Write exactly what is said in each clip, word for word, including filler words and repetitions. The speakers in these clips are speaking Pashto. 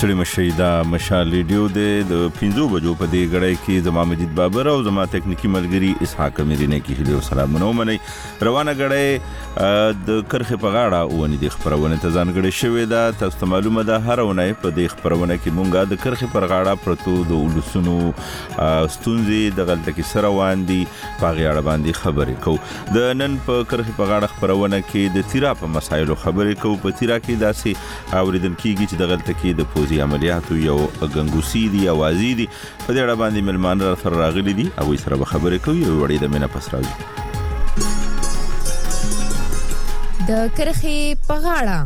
ستړي مشي دا مشال ریډیو د پنځو بجو په دې غړې کې زما مجید بابر او زما تکنیکی ملګری اسحاق میرینه کې هلو سلامونه ومني. روانه غړې د کرخه په غاړه ونی د خبرونه ته ځانګړې شوې ده. تاسو معلومه ده هر ونه په دې خبرونه کې مونږه د کرخه پر غاړه پرتو د ولسونو ستونزې د غلطه کې سره واندي په غاړه باندې خبرې کوو. د نن په کرخه په غاړه خبرونه کې د تیرا په مسایلو خبرې کوو. په تیرا کې داسې اوریدل کیږي چې د غلطه کې د پوزي عملیاتو یو غنګوسی دی اوازي دی په دې اړه باندې ملمان سره راغلي دي او سره به خبرې کوي. وړي د مینه پس راځي د کرخي پغاړه.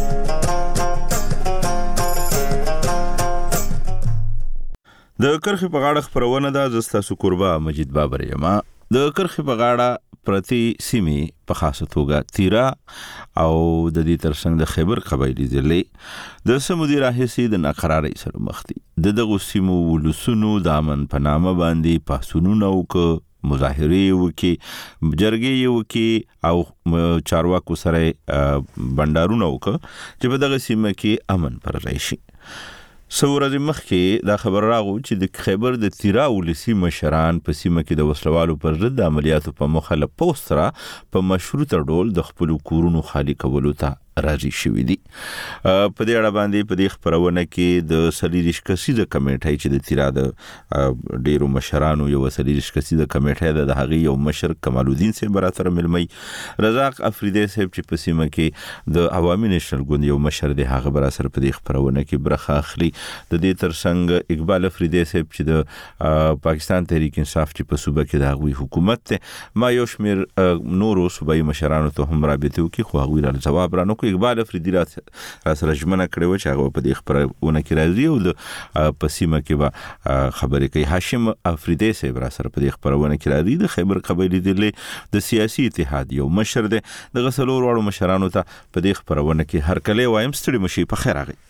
د کرخي پغاړه خبرونه ده. زستا سو قربا مجید بابر یما. د کرخي پغاړه پرتی سیمه په خاصه توګه تیرا او د دې ترڅنګ د خیبر قبایلی ضلع د سمودي راهسي د ناقرارۍ سره مخ دي. د دغه سیمو ولسونو د امن په نامه باندې پاسونونه وک مظاهره وکي جرګې وکي او چارواکو سره بندارونه وک چې په دغه سیمه کې امن پر راشي. سورز مخکې دا خبر راغو چې د خیبر د تیرا ولسی مشران په سیمه کې د وسلوالو پر ضد عملیاتو په مخالف پوسټرا په مشروطه ډول د خپل کورونو خالی کولو ته راځي شوې دي. په دې اړه باندې په دې خبرونه کې د سلیریش کسیزه کمیټه چې د تیرا د ډیرو مشرانو یو سلیریش کسیزه کمیټه د هغه یو مشر کمال الدین صاحب براتر ملمي رزاق افریدی صاحب چې په سیمه کې د عوامي نېشنل ګوند یو مشر دی هغه براسر په دې خبرونه کې برخه اخلي. د دې ترڅنګ اقبال افریدی صاحب چې د پاکستان تحریک انصاف چې په صوبه کې د هغوی حکومت ته ما یو شمیر نورو صوبایي مشرانو ته هم رابطه وکي خو هغوی را جواب رانه اقبال افریدی را سره ژمنه کړې و چې هغه په دې خبرونه کې راځي او د پسیمه کې به خبرې کوي. هاشم افریدی صاحب را سره په دې خبرونه کې راځي. د خیبر قبایلی ضلع د سیاسي اتحاد یو مشر دی. د غسلور واړو مشرانو ته په دې خبرونه کې هر کله وایم ستړي مشي په خیر راغی.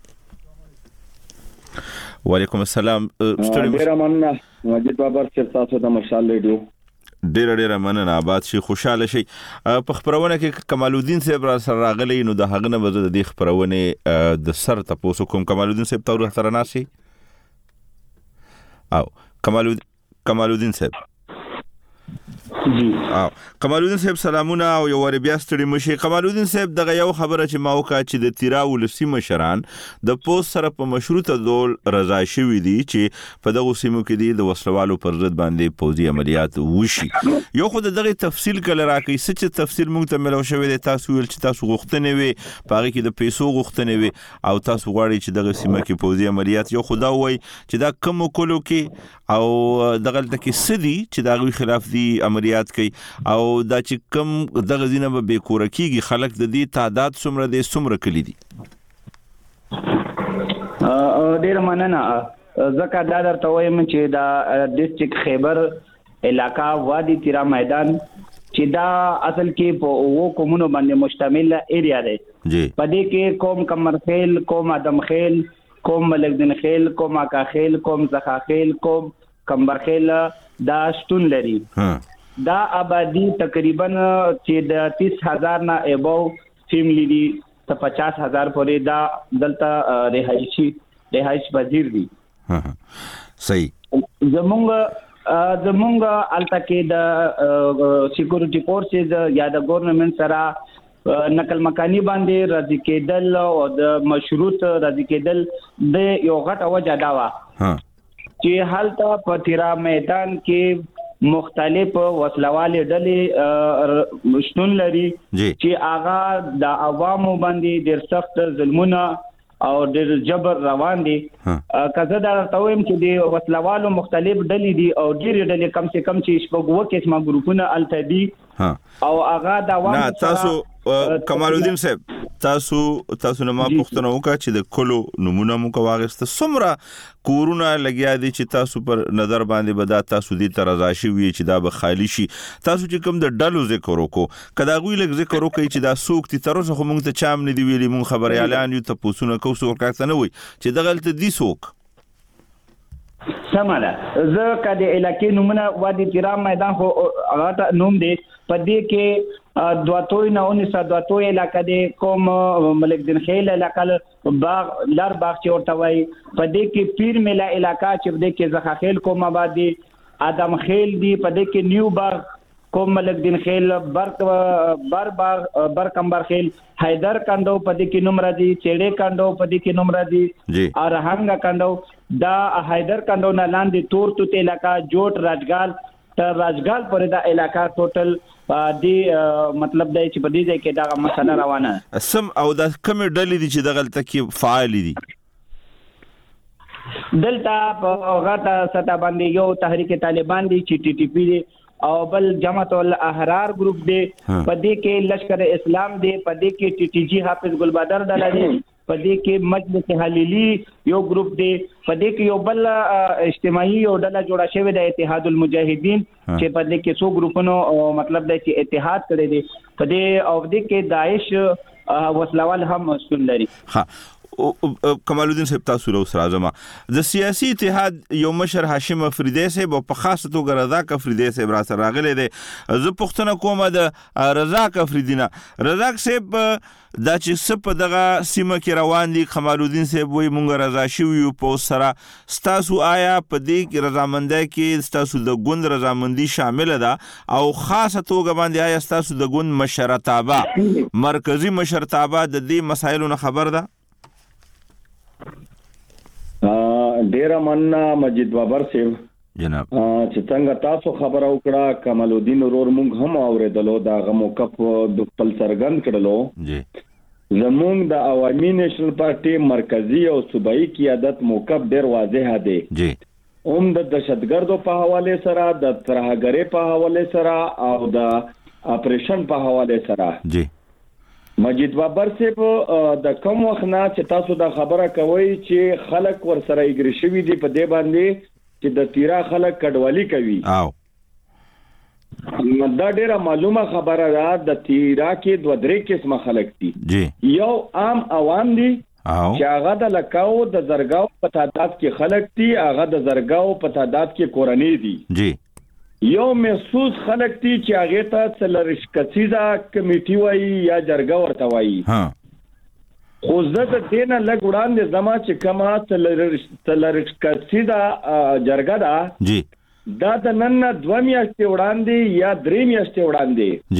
وعلیکم السلام. ستړي مشي مننه مجید بابر چې تاسو د مشال ریډیو ډیر ډیر مننه آباد شي خوشاله شي. په خبرونه کې کمال الدین صاحب را سره راغلی نو د هغه نه وزه د خبرونه د سر تاسو کوم کمال الدین صاحب تور سره ناسي او کمال کمال الدین صاحب جی او کمال الدین صاحب سلامونه او یو ور بیا ستړي مشي. کمال الدین صاحب دغه یو خبره چې ما وکړه چې د تیرا ولسی مشران د پوس سره په مشروطه ډول رضا شوی دي چې په دغه سیمو کې د وسلوالو پر ضد باندې پوځي عملیات وشي. یو خو دغه تفصیل کله راکې سچ تفصیل مونږ ته ملو شوی دی. تاسو ول چې تاسو غوښتنه وي پاره کې د پیسو غوښتنه وي او تاسو غواړئ چې دغه سیمه کې پوځي عملیات یو خدا وای چې دا کم کولو کې او دغه تل کې سدي چې دغه خلاف دي عملیات کوي او دا چې کم دغه زینه به بیکوره کیږي خلک د دې تعداد څومره دي څومره کلی دي. ډیر مننه. زکه دا درته وایم چې دا ډیسټریکټ خیبر علاقہ وادي تیرا میدان چې دا اصل کې په وو کومونو باندې مشتمل ایریا دی. جی په دې کې قوم کمرخیل قوم ادم خیل قوم ملکدین خیل قوم اکا خیل قوم زخا خیل قوم کمبرخیل دا شتون لري. ها دا آبادی تقریبا چې د تیس هزار نه ابو فیملی دي ته پچاس هزار پورې دا دلته رهایشي رهایش پذیر دي. ها صحیح. زمونږ زمونږ الته کې د سکیورټي فورسز یا د ګورنمنت سره نقل مکانی باندې راځي کېدل او د مشروط راځي کېدل د یو غټ وجه دا و چې حالته په تیرا میدان کې مختلف وسلوال ډلې شتون لري چې هغه د عوامو باندې ډېر سخت ظلمونه او ډېر جبر روان دي. کزه دا تویم چې د وسلوالو مختلف ډلې دي او ډېر ډلې کم سے کم چې شپږ وکه اسما ګروپونه الته دي او هغه د عوامو نه تاسو کمال الدین صاحب تاسو تاسو نه ما پوښتنه وکړه چې د کلو نمونه مو کو واغسته سمره کورونه لګیا دي چې تاسو پر نظر باندې بدا تاسو دې تر رضا شي وي چې دا به خالی شي. تاسو چې کوم د ډلو ذکر وکړو کدا غوي لګ ذکر وکړي چې دا سوق تي تر اوسه مونږ ته چام نه دی ویلي مونږ خبري اعلان یو ته پوسونه کو سو ورکاته نه وي چې دغلت دي سوق. سماله زه کده علاقې نومونه وادي تیرا میدان خو هغه نوم دی په دې کې دواتوی نه اونې سا دواتوی علاقې دی کوم ملک دین خیل علاقې باغ لار باغ چې ورته وای په دې کې پیر میلا علاقې چې دې کې زخه خیل کوم آباد دی ادم خیل دی په دې کې نیو باغ کوم ملک دین خیل برق بر باغ بر کمبر خیل حیدر کندو په دې کې نوم راځي چېړې کندو په دې کې نوم راځي او رهنګ کندو دا حیدر کندو نه لاندې تور توت علاقې جوټ راجګال تر راجګال پورې دا علاقې ټوټل دی مطلب دی چې په دې ځای کې دا مسله روانه سم او دا کوم ډلې دي چې دغه تکي فعال دي دلته په غاټه ستا باندې یو تحریک طالبان دی چې ټي ټي پی دی او بل جماعت الاحرار گروپ دی په دې کې لشکر اسلام دی په دې کې ټي ټي جی حافظ ګلبادر ډله دی په دې کې مجلس حلیلی یو گروپ دی په دې کې یو بل اجتماعي یو ډله جوړه شوې د اتحاد المجاهدین چې په دې کې څو گروپونو مطلب دی چې اتحاد کړی دی په دې او دې کې داعش وسلوال هم مسؤل لري. ها کمال الدین صاحب تاسو له سره زما د سیاسي اتحاد یو مشر هاشم افریدی صاحب په خاصه توګه رضاک افریدی صاحب را سره راغلی دی زه پوښتنه کوم د رضاک افریدی نه رضاک صاحب دا چې څه په دغه سیمه کې روان دي کمال الدین صاحب وایي مونږ رضا شوي یو په سره ستاسو آیا په دې کې رضامندۍ کې ستاسو د ګوند رضامندي شامله ده او خاصه توګه باندې آیا ستاسو د ګوند مشرتابه مرکزی مشرتابه د دې مسایلو نه خبر ده؟ ډیره مننه مجید بابر صاحب جناب چې څنګه تاسو خبر او کړه کمال الدین ورور مونږ هم اوریدلو دا موقف د خپل سرګند کړلو جی زمونږ د عوامي نېشنل پارټي مرکزی او صوبایي قیادت موقف ډیر واضح دی جی هم د دهشتګردو په حواله سره د ترهګری په حواله سره او د اپریشن په حواله سره جی مجید بابر صاحب د کوم وخت نه چې تاسو دا خبره کوي چې خلک ور سره ایګری شوی دي په دې باندې چې د تیرا خلک کډوالي کوي او دا ډیره معلومه خبره ده د تیرا کې دوه درې قسمه خلک دي جی یو عام عوام دي او چې هغه د لکاو د زرګاو په تعداد کې خلک دي هغه د زرګاو په تعداد کې کورنۍ دي جی یو محسوس خلک دي چې هغه ته څلرشکسیزه کمیټي وایي یا جرګه ورته وایي ها خو زه د دې نه لږ وړاندې زما چې کومه څلرشکسیزه جرګه ده جی دا د نن نه دوه میاشتې وړاندې یا درې میاشتې وړاندې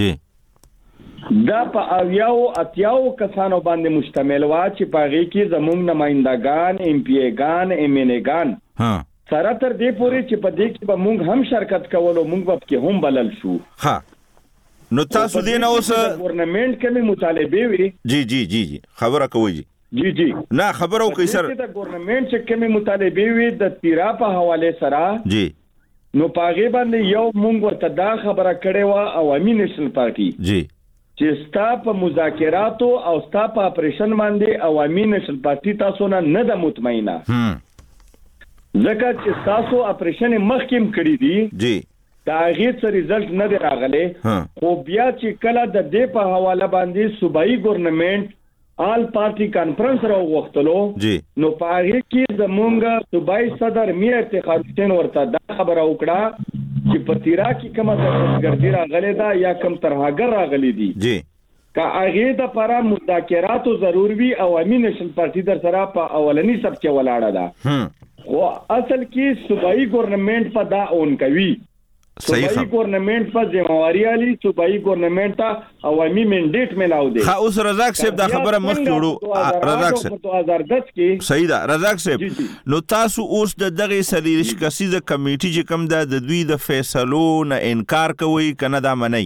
جی دا په اویاو اتیاو کسانو باندې مشتمل وا چې په هغې کې زموږ نمایندګان ایم پی ایګان ایم ان ایګان ها سره تر دې پورې چې په دې کې به موږ هم شرکت کولو موږ به کې هم بلل شو ها نو تاسو دې نه اوس ګورنمنت کې مطالبه وي جی جی جی جی خبره کوي جی جی جی نه خبرو کوي سر د ګورنمنت چې کې مطالبه وي د تیرا په حواله سره جی نو پاغه باندې یو موږ ورته دا خبره کړې و عوامي نېشنل پارټي جی چې ستا په مذاکراتو او ستا په اپریشن باندې عوامي نېشنل پارټي تاسو نه نه د مطمئنه هم ځکه چې تاسو اپریشن مخکیم کړی دي جی دا هیڅ رزلټ نه دی راغلی خو بیا چې کله د دې په حواله باندې صوبایي ګورنمنت آل پارټي کانفرنس راوغختلو نو په هغه کې زمونږ صوبایي صدر میر افتخار حسین ورته دا خبره وکړه چې په تیرا کې کومه دهشتګردي راغلې ده یا کوم ترهګر راغلي دي جی که هغه د لپاره مذاکراتو ضروري وي عوامي نېشنل پارټي در سره په اولنی سب کې ولاړه ده خو اصل کې صوبایي ګورنمنت په دا اون کوي صوبایي ګورنمنت په ذمہواری علي صوبایي ګورنمنت ته عوامي منډیټ ملاو دي خا اوس رزاق صاحب دا خبره مخ جوړو رزاق صاحب دو هزار دس کې صحیح ده رزاق صاحب نو تاسو اوس د دغه سلیش کسیزه کمیټي چې کوم د دوی د فیصلو نه انکار کوي کنه دا منئ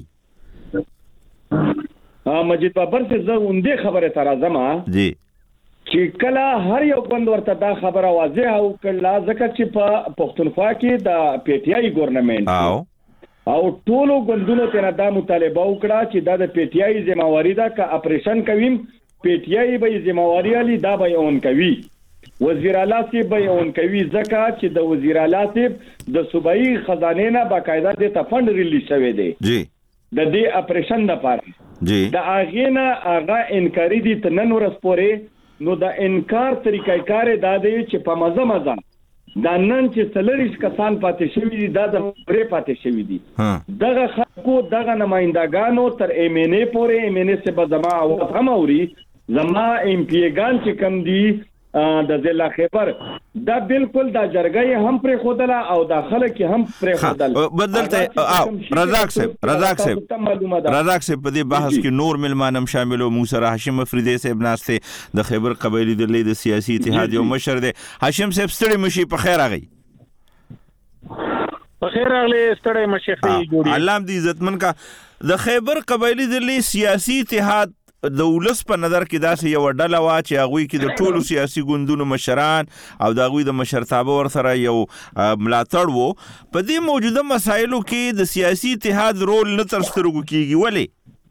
ها مجید بابر سے زه اونده خبره تر ازما جی چې کله هر یو بند ورته دا خبره واضح او کله ځکه چې په پښتونخوا کې د پی ټی آی ګورنمنت او او ټولو ګوندونو ته دا مطالبه وکړه چې دا د پی ټی آی ذمہواری ده که اپریشن کوي پی ټی آی به ذمہواری علي دا به اون کوي وزیر اعلی سی به اون کوي ځکه چې د وزیر اعلی سی د صوبایي خزانه نه باقاعده د تفند ریلیز شوی دی جی د دې اپریشن لپاره جی د اغه نه اغه انکاری دي تنن ورس پورې نو د انکار طریقې کار دا دی چې په مزه مزه دا نن چې سلریش کسان پاتې شوی دي دا د پرې پاتې شوی دي دغه خلکو دغه نمائندګانو تر ایم ان ای پورې ایم ان ای سبا زما او هم اوري زما ایم پی ګان چې کم دي د ضلع خیبر دا بالکل دا جرګه هم پر خودله او دا خلک هم پر خودل بدلته او رزاق صاحب رزاق صاحب رزاق صاحب په دې بحث کې نور ملمانم شاملو موسی هاشم افریدی صاحب ناشته د خیبر قبایلی د لید سیاسي اتحاد یو مشر دی هاشم صاحب ستړي مشي په خیر راغی په خیر راغلی ستړي مشي جوړي الله دې عزتمن کا د خیبر قبایلی د لید سیاسي اتحاد د ولس په نظر کې داسې یو ډله وا چې هغوی کې د ټولو سیاسي ګوندونو مشران او د هغوی د مشرتابه ورسره یو ملاتړ وو په دې موجوده مسایلو کې د سیاسي اتحاد رول نه تر سترګو کېږي ولې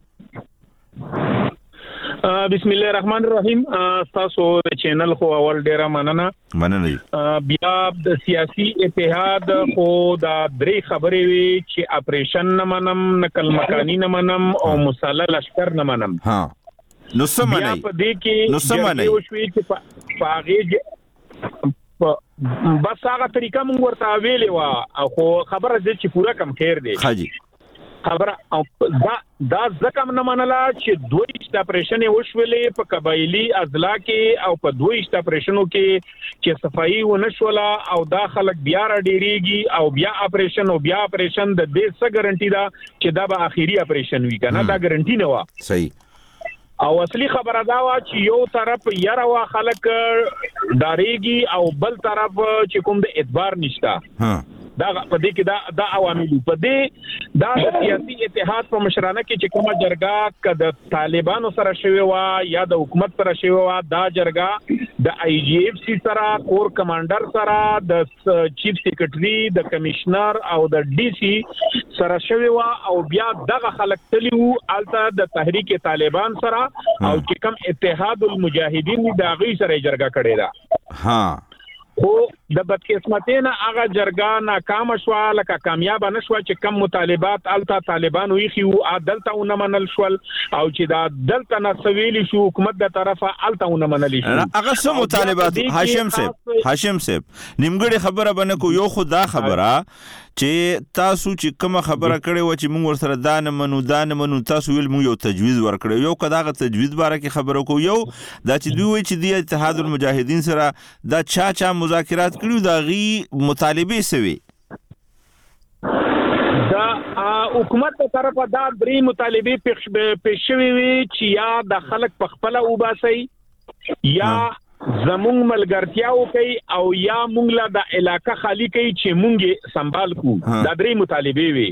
بسم الله الرحمن الرحیم تاسو د چینل خو اول ډیره مننه مننه بیا د سیاسي اتحاد خو دا درې خبرې وي چې اپریشن نه منم نقل مکانی نه منم او مسلح لشکر نه منم ها نو سمنه په دې کې نو سمنه یو شوي چې پاغه بس هغه طریقه مونږ ورته ویلې وا خو خبره دې چې پورا کم خیر دی حاجی خبره او دا دا ځکه نه منله چې دوی اپریشن وشولې په قبایلی اضلاع کې او په دوی اپریشنو کې چې صفائی ونشوله او دا خلک بیا را ډیریږي او بیا اپریشن او بیا اپریشن د دې څه ګارانټي ده چې دا به اخیری اپریشن وي کنه دا ګارانټي نه و صحیح او اصلي خبره دا وا چې یو طرف یاره وا خلک داریږي او بل طرف چې کوم د اعتبار نشته ها دا په دې کې دا د عوامل په دې دا د سیاسي اتحاد په مشرانه کې چې کومه جرګه ک د طالبانو سره شوی وا یا د حکومت سره شوی وا دا جرګه د آی جی ایف سی سره کور کمانډر سره د چیف سیکریټري د کمشنر او د ډي سي سره شوی وا او بیا دغه خلک تلیو الته د تحریک طالبان سره او چې کوم اتحاد المجاهدین دا غي سره جرګه کړې ده ها خو د بدقسمتۍ نه هغه جرګه ناکام شو لکه کامیاب نه شو چې کم مطالبات الته طالبان ویخي او عدالت او نه منل شول او چې دا عدالت نه سویلی شو حکومت د طرفه الته او نه منل شو هغه سم مطالبات هاشم صاحب هاشم صاحب نیمګړي خبره بنه کو یو خدا خبره چې تاسو چې کومه خبره کړې و چې موږ ورسره دا نه منو دا نه منو تاسو ویل موږ یو تجویز ورکړو یو کداغه تجویز باره کې خبرو کو یو دا چې دوی چې د اتحاد المجاهدین سره دا چا چا مذاکرات کړو دا غي مطالبه سوي دا حکومت په طرفه دا درې مطالبه پیښ شوي وي چې یا د خلک په خپل وباسي یا زمونږ ملګرتیاو کوي او یا مونږ لا د علاقې خالی کوي چې مونږه سنبال کو دا درې مطالبه وي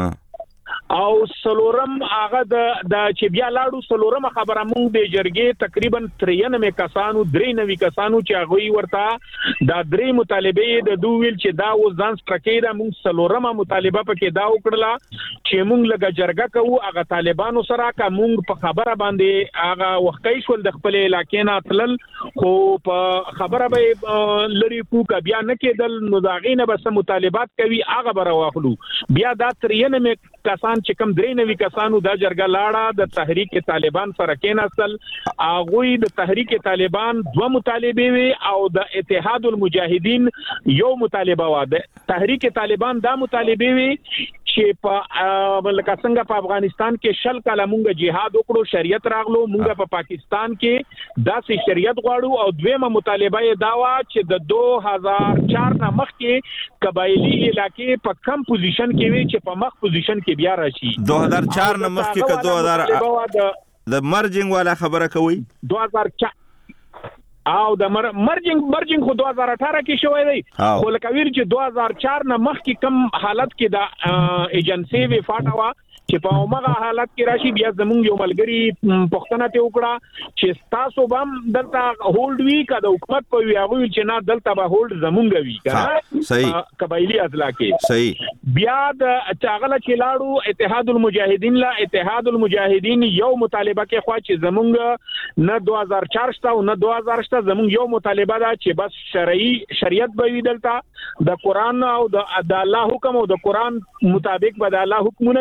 او سلورم هغه د چې بیا لاړو سلورم خبره مونږ د جرګې تقریبا ترينوي کسانو درې نوي کسانو چې هغه ورته دا درې مطالبه د دویل چې دا و ځان سټکې دا مونږ سلورم مطالبه پکې دا وکړه چې مونږ لګه جرګه کوو هغه طالبانو سره کا مونږ په خبره باندې هغه وختي شول د خپل علاقې نه تلل خو په خبره به لری کو کا بیا نه کېدل نو دا غینه بس مطالبات کوي هغه بر واخلو بیا دا ترينوي کسان چې کوم درې نوي کسانو دا جرګه لاړه د تحریک طالبان سره کېناستل هغه د تحریک طالبان دوه مطالبه وي او د اتحاد المجاهدین یو مطالبه و ده تحریک طالبان دا مطالبه وي چې په لکه څنګه په افغانستان کې شل کاله مونږه جهاد وکړو شریعت راغلو مونږه په پاکستان کې داسې شریعت غواړو او دویمه مطالبه یې دا و چې د دوه هزار چار نه مخکې قبایلی علاقې په کم پوزیشن کې وي چې په مخ پوزیشن کې بیا راشي دوه هزار چار نه مخکې که دوه هزار د مرجنګ والا خبره کوي دوه هزار چار او د مر مرجنګ مرجنګ خو دوه هزار اټھارہ کې شوی دی خو لکه ویل چې دوه هزار چار نه مخکې کم حالت کې د ایجنسی وی فاټوا چې په هغه حالت کې راشي بیا زمونږ یو ملګری پښتنه ته وکړه چې تاسو بم دلته هولډ وی کده حکومت په وی هغه چې نه دلته به هولډ زمونږ وی کنه صحیح قبایلی اضلاع کې صحیح بیا د چاغله چې لاړو اتحاد المجاهدین لا اتحاد المجاهدین یو مطالبه کې خو چې زمونږ نه دوه هزار چار شته او نه دوه هزار شته زمونږ یو مطالبه ده چې بس شرعي شریعت به وی دلته د قران او د الله حکم او د قران مطابق به د الله حکمونه وی او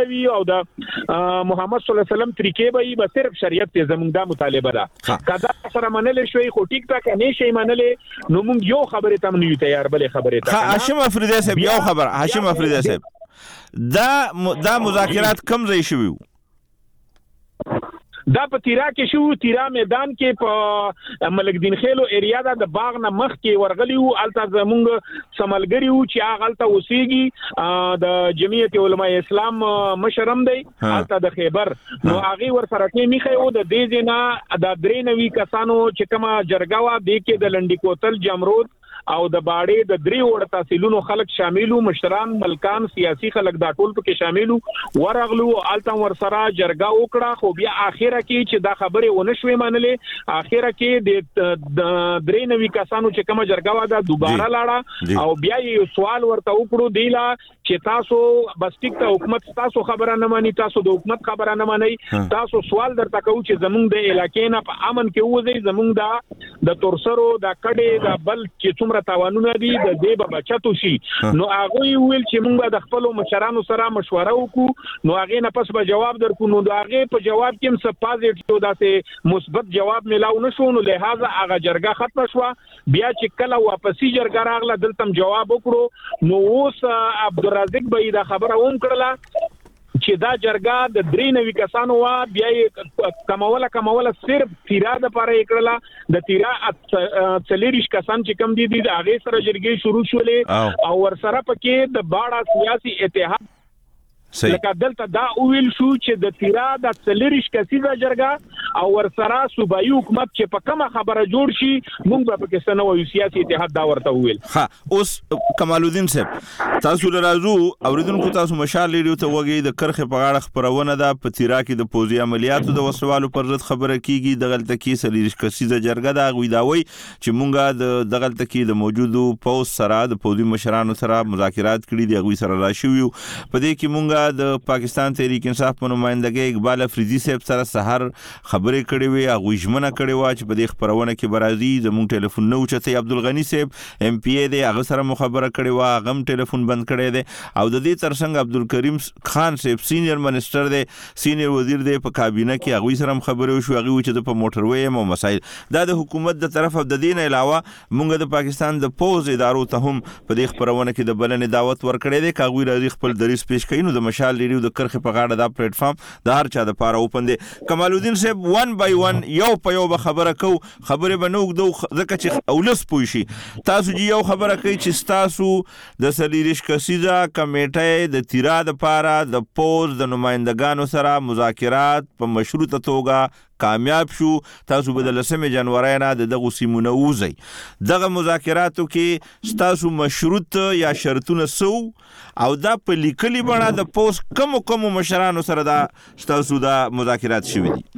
د محمد صلی الله علیه وسلم طریقې به به صرف شریعت ته زمونږ د مطالبه ده کدا سره منل شوی خو ټیک ټاک نه شي منلې نو موږ یو خبره ته نه یو تیار بلې خبره ته هاشم افریدی صاحب یو خبر هاشم افریدی صاحب دا دا مذاکرات کم ځای شوی دا په تیرا کې شو تیرا میدان کې په ملک دین خیلو ایریا دا د باغ نه مخ کې ورغلی وو الته زمونږ سملګری وو چې هغه الته اوسېږي د جمعیت علماء اسلام مشرم دی الته د خیبر نو هغه ور سره کې میخه وو د دې جنا د درې نوي کسانو چې کما جرګاوا د کې د لنډی کوتل جمرود او د باړې د درې وړ تحصیلونو خلک شاملو مشران ملکان سیاسي خلک دا ټول پکې شاملو ورغلو الته ور سره جرګا وکړه خو بیا اخیره کې چې دا خبره ونه شوې منلې اخیره کې د درې نوي کسانو چې کومه جرګا و دا دوباره لاړه او بیا یو سوال ورته وکړو دیلا چې تاسو بس ټیک ته حکومت تاسو خبره نه مانی تاسو د حکومت خبره نه مانی تاسو سوال درته کوو چې زمونږ د علاقې نه په امن کې وځي زمونږ دا د تورسرو دا کډې دا بل چې تاوانونه دي د دې به بچاتو شي نو هغه ویل چې موږ د خپل مشرانو سره مشوره وکړو نو هغه نه پس به جواب درکو نو هغه په جواب کې هم څه پازیټیو داسې مثبت جواب ملاو نشو نو لہذا هغه جرګه ختم شو بیا چې کله واپسی جرګه راغله دلته جواب وکړو نو اوس عبدالرزاق به دا خبره هم کړله چې دا جرګه د درې نوي کسانو وا بیا کموله کموله صرف تیرا د پاره کړله د تیرا څلریش کسان چې کم دي د هغه سره جرګې شروع شولې او ور سره پکې د باړه سیاسي اتحاد لکه دلته دا ویل شو چې د تیرا د څلریش کسیزه جرګه او ور سره صوبایي حکومت چې په کومه خبره جوړ شي موږ به پکې سنوي سیاسي اتحاد دا ورته ویل ها اوس کمال الدین صاحب تاسو لرازو اوریدونکو تاسو مشال لري ته وګي د کرخه په غاړه خبرونه ده په تیرا کې د پوزي عملیاتو د وسوالو پر ضد خبره کیږي د غلطه کې څلریش کسیزه جرګه دا غوي دا وي چې مونږه د غلطه کې د موجودو پوز سره د پوزي مشرانو سره مذاکرات کړي دي غوي سره راشيو په دې کې مونږه د پاکستان تحریک انصاف په نمائندګۍ اقبال افریدی صاحب سره سحر خبرې کړې وي هغه ژمنه کړې و چې په دې خبرونه کې برازي زموږ ټلیفون نو چته عبدالغنی صاحب ایم پی ای دی هغه سره مخابره کړې و هغه هم ټلیفون بند کړی دی او د دې ترڅنګ عبدالکریم خان صاحب سینیئر منسٹر دی سینیئر وزیر دی په کابینه کې هغه سره خبرې وشو هغه چې په موټر وې مو مسایل دا د حکومت د طرف د دین علاوه مونږ د پاکستان د پوز ادارو ته هم په دې خبرونه کې د بلنې دعوت ورکړې ده کاغوی راځي خپل دریس پیش کړي نو د مشال لري د کرخه په غاړه دا پلیټ فارم د هر چا د پاره اوپن دی کمال الدین صاحب ون بای ون یو په یو خبره کو خبره بنوګ دو ځکه چې اولس پوي شي تاسو یو خبره کوي چې تاسو د سلیریش کسیزه کمیټه د تیرا د پاره د پوز د نمائندګانو سره مذاکرات په مشروطه توګه کامیاب شو تاسو به د لسمه جنوري نه دغه سیمونه وځي دغه مذاکراتو کې تاسو مشروط یا شرطونه سو او دا په لیکلي بڼه د پوس کوم کوم مشرانو سره دا تاسو دا مذاکرات شوي دي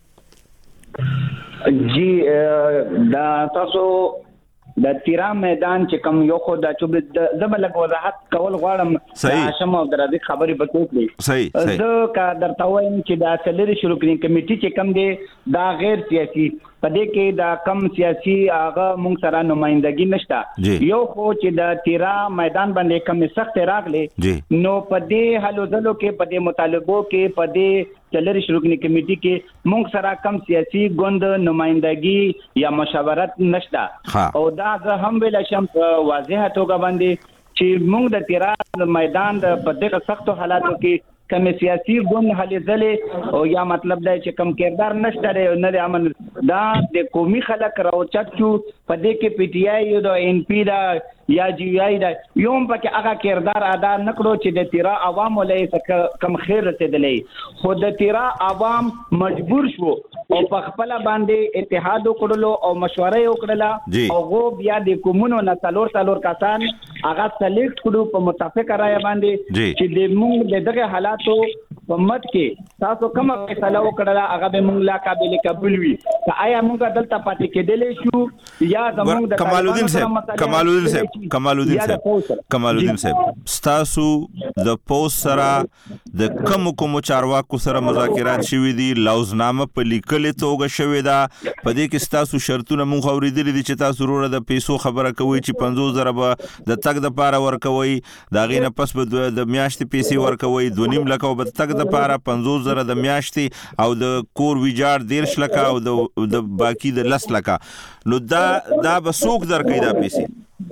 جی دا تاسو د تیرا میدان چې کوم یو خو د چوب د زبلک وضاحت کول غواړم هاشم او درازي خبرې بکوي صحیح صحیح زه کا درته وایم چې دا سلری شروع کړي کمیټي چې کم دی دا غیر سیاسي پدې کې دا کم سیاسي هغه مونږ سره نمائندګي نشته یو خو چې د تیرا میدان باندې کم سخت راغلي نو پدې حلو ځلو کې پدې مطالبو کې پدې چلری شروع کړي کمیټي کې مونږ سره کم سیاسي ګوند نمائندګي یا مشاورت نشته او دا زه هم ویل شم واضحه توګه باندې چې مونږ د تیرا میدان د پدې سختو حالاتو کې کم سیاسي ګوند هلې ځلې او یا مطلب دا چې کم کردار نشته نه د امن دا د قومي خلک راوچت شو په دې کې پی ټی آی د ان پی دا یا جی آی دا یوم پکې هغه کردار ادا نکړو چې د تیرا عوام ولې کم خیر رسیدلې خو د تیرا عوام مجبور شو او په خپل باندې اتحاد وکړلو او مشوره وکړه او غو بیا د کومونو نه څلور څلور کسان هغه سلیکټ کړو په متفقه رائے باندې چې د موږ دغه حالاتو په مت کې تاسو کومه فیصله وکړه هغه به موږ لا قابل قبول وي آیا موږ دلته پاتې کېدلې شو یا زموږ د کمال الدین صاحب کمال الدین صاحب کمال الدین صاحب کمال الدین صاحب تاسو د پوس سره د کوم کوم چارواکو سره مذاکرات شوي دي؟ لوزنامه په لیکلې توګه شوې ده؟ په دې کې ستاسو شرطونه مونږ اورېدلي دي چې تاسو وروره د پیسو خبره کوئ چې پنځوس زره به د تګ دپاره ورکوئ، د هغې نه پس به د میاشتې پیسې ورکوئ، دوه نیم لکه به د تګ دپاره، پنځوس زره د میاشتې، او د کور ویجاړ دېرش لکه، او د باقي د لس لکه. نو دا دا به څوک درکوي دا پیسې؟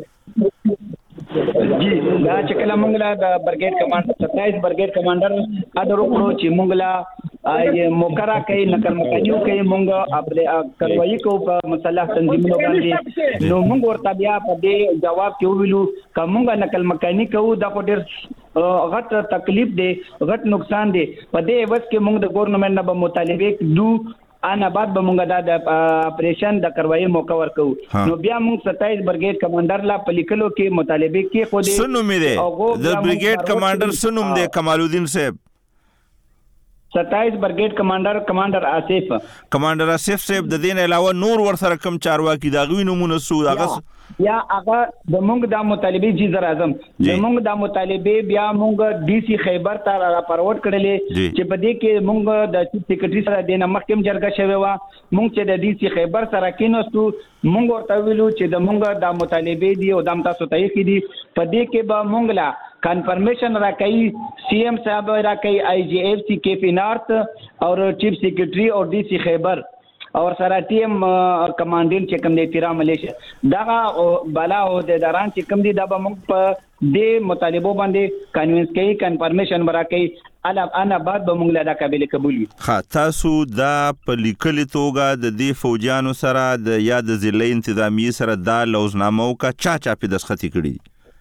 جی دا چې کله موږ لا د برګیډ کمانډر ستایس برګیډ کمانډر ادر وکړو چې موږ لا موکرا کوي نکل مکانیو کوي موږ خپل کاروایی کو په مسلح تنظیمونو باندې، نو موږ ورته بیا په دې جواب کې ویلو چې موږ نکل مکانی کوو دا په ډېر غټ تکلیف دی، غټ نقصان دی. په دې وخت کې موږ د ګورنمنت نه به مطالبه دو انا بعد به موږ دا د اپریشن د کاروایی موقع ورکو. نو بیا موږ ستایس برګیډ کمانډر لا پلیکلو کې مطالبه کې خو دې سنوم دی د برګیډ کمانډر سنوم دی کمال الدین صاحب، ستایس برګیډ کمانډر کمانډر آصف کمانډر آصف صاحب. د دې نه علاوه نور ور سره کوم چارواکي دا غوي نمونه سو هغه یا هغه د موږ د مطالبه جی زر اعظم د موږ د مطالبه بیا موږ ډي سي خیبر ته را فارورډ کړلې چې په دې کې موږ د چیف سیکریټري سره د محکم جرګه شوی و. موږ چې د ډي سي خیبر سره کینوستو موږ ورته ویلو چې د موږ د مطالبه دی او د تاسو ته یې دي په دې کې به موږ لا کنفرمیشن راکړي سی ایم صاحب راکړي آی جی ایف سی کے پی نارت اور چیف سیکریټري اور ډي سي خیبر اور سره ټیم کمانډینټ چې کوم دی تیرا ملیشیا دا بالا او د داران چې کوم دی دا به موږ په دې مطالبه باندې کنوینس کوي کنفرمیشن برا کوي انا انا بعد به موږ لا قابل قبول وي. ها تاسو دا په لیکلي توګه د دې فوجانو سره د یا د ضلع انتظامیه سره دا لوزنامه او کا چا چا په دسخطي کړی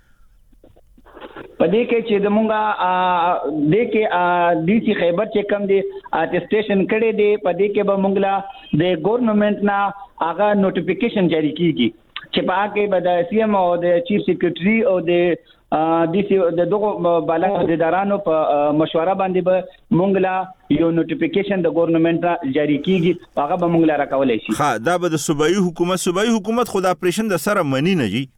په دې کې چې د مونږه د کې ډي سي خیبر چې کم دی اټیسټیشن کړي دی په دې کې به مونږ لا د ګورنمنت نه هغه نوټیفیکیشن جاری کیږي چې په هغه به د سی ایم او د چیف سیکریټري او د ډي سي د دغه بالا د دارانو په مشوره باندې به مونږ لا یو نوټیفیکیشن د ګورنمنت جاری کیږي هغه به مونږ لا راکولای شي. ها دا به د صوبایي حکومت صوبایي حکومت خود اپریشن د سره منی نه جی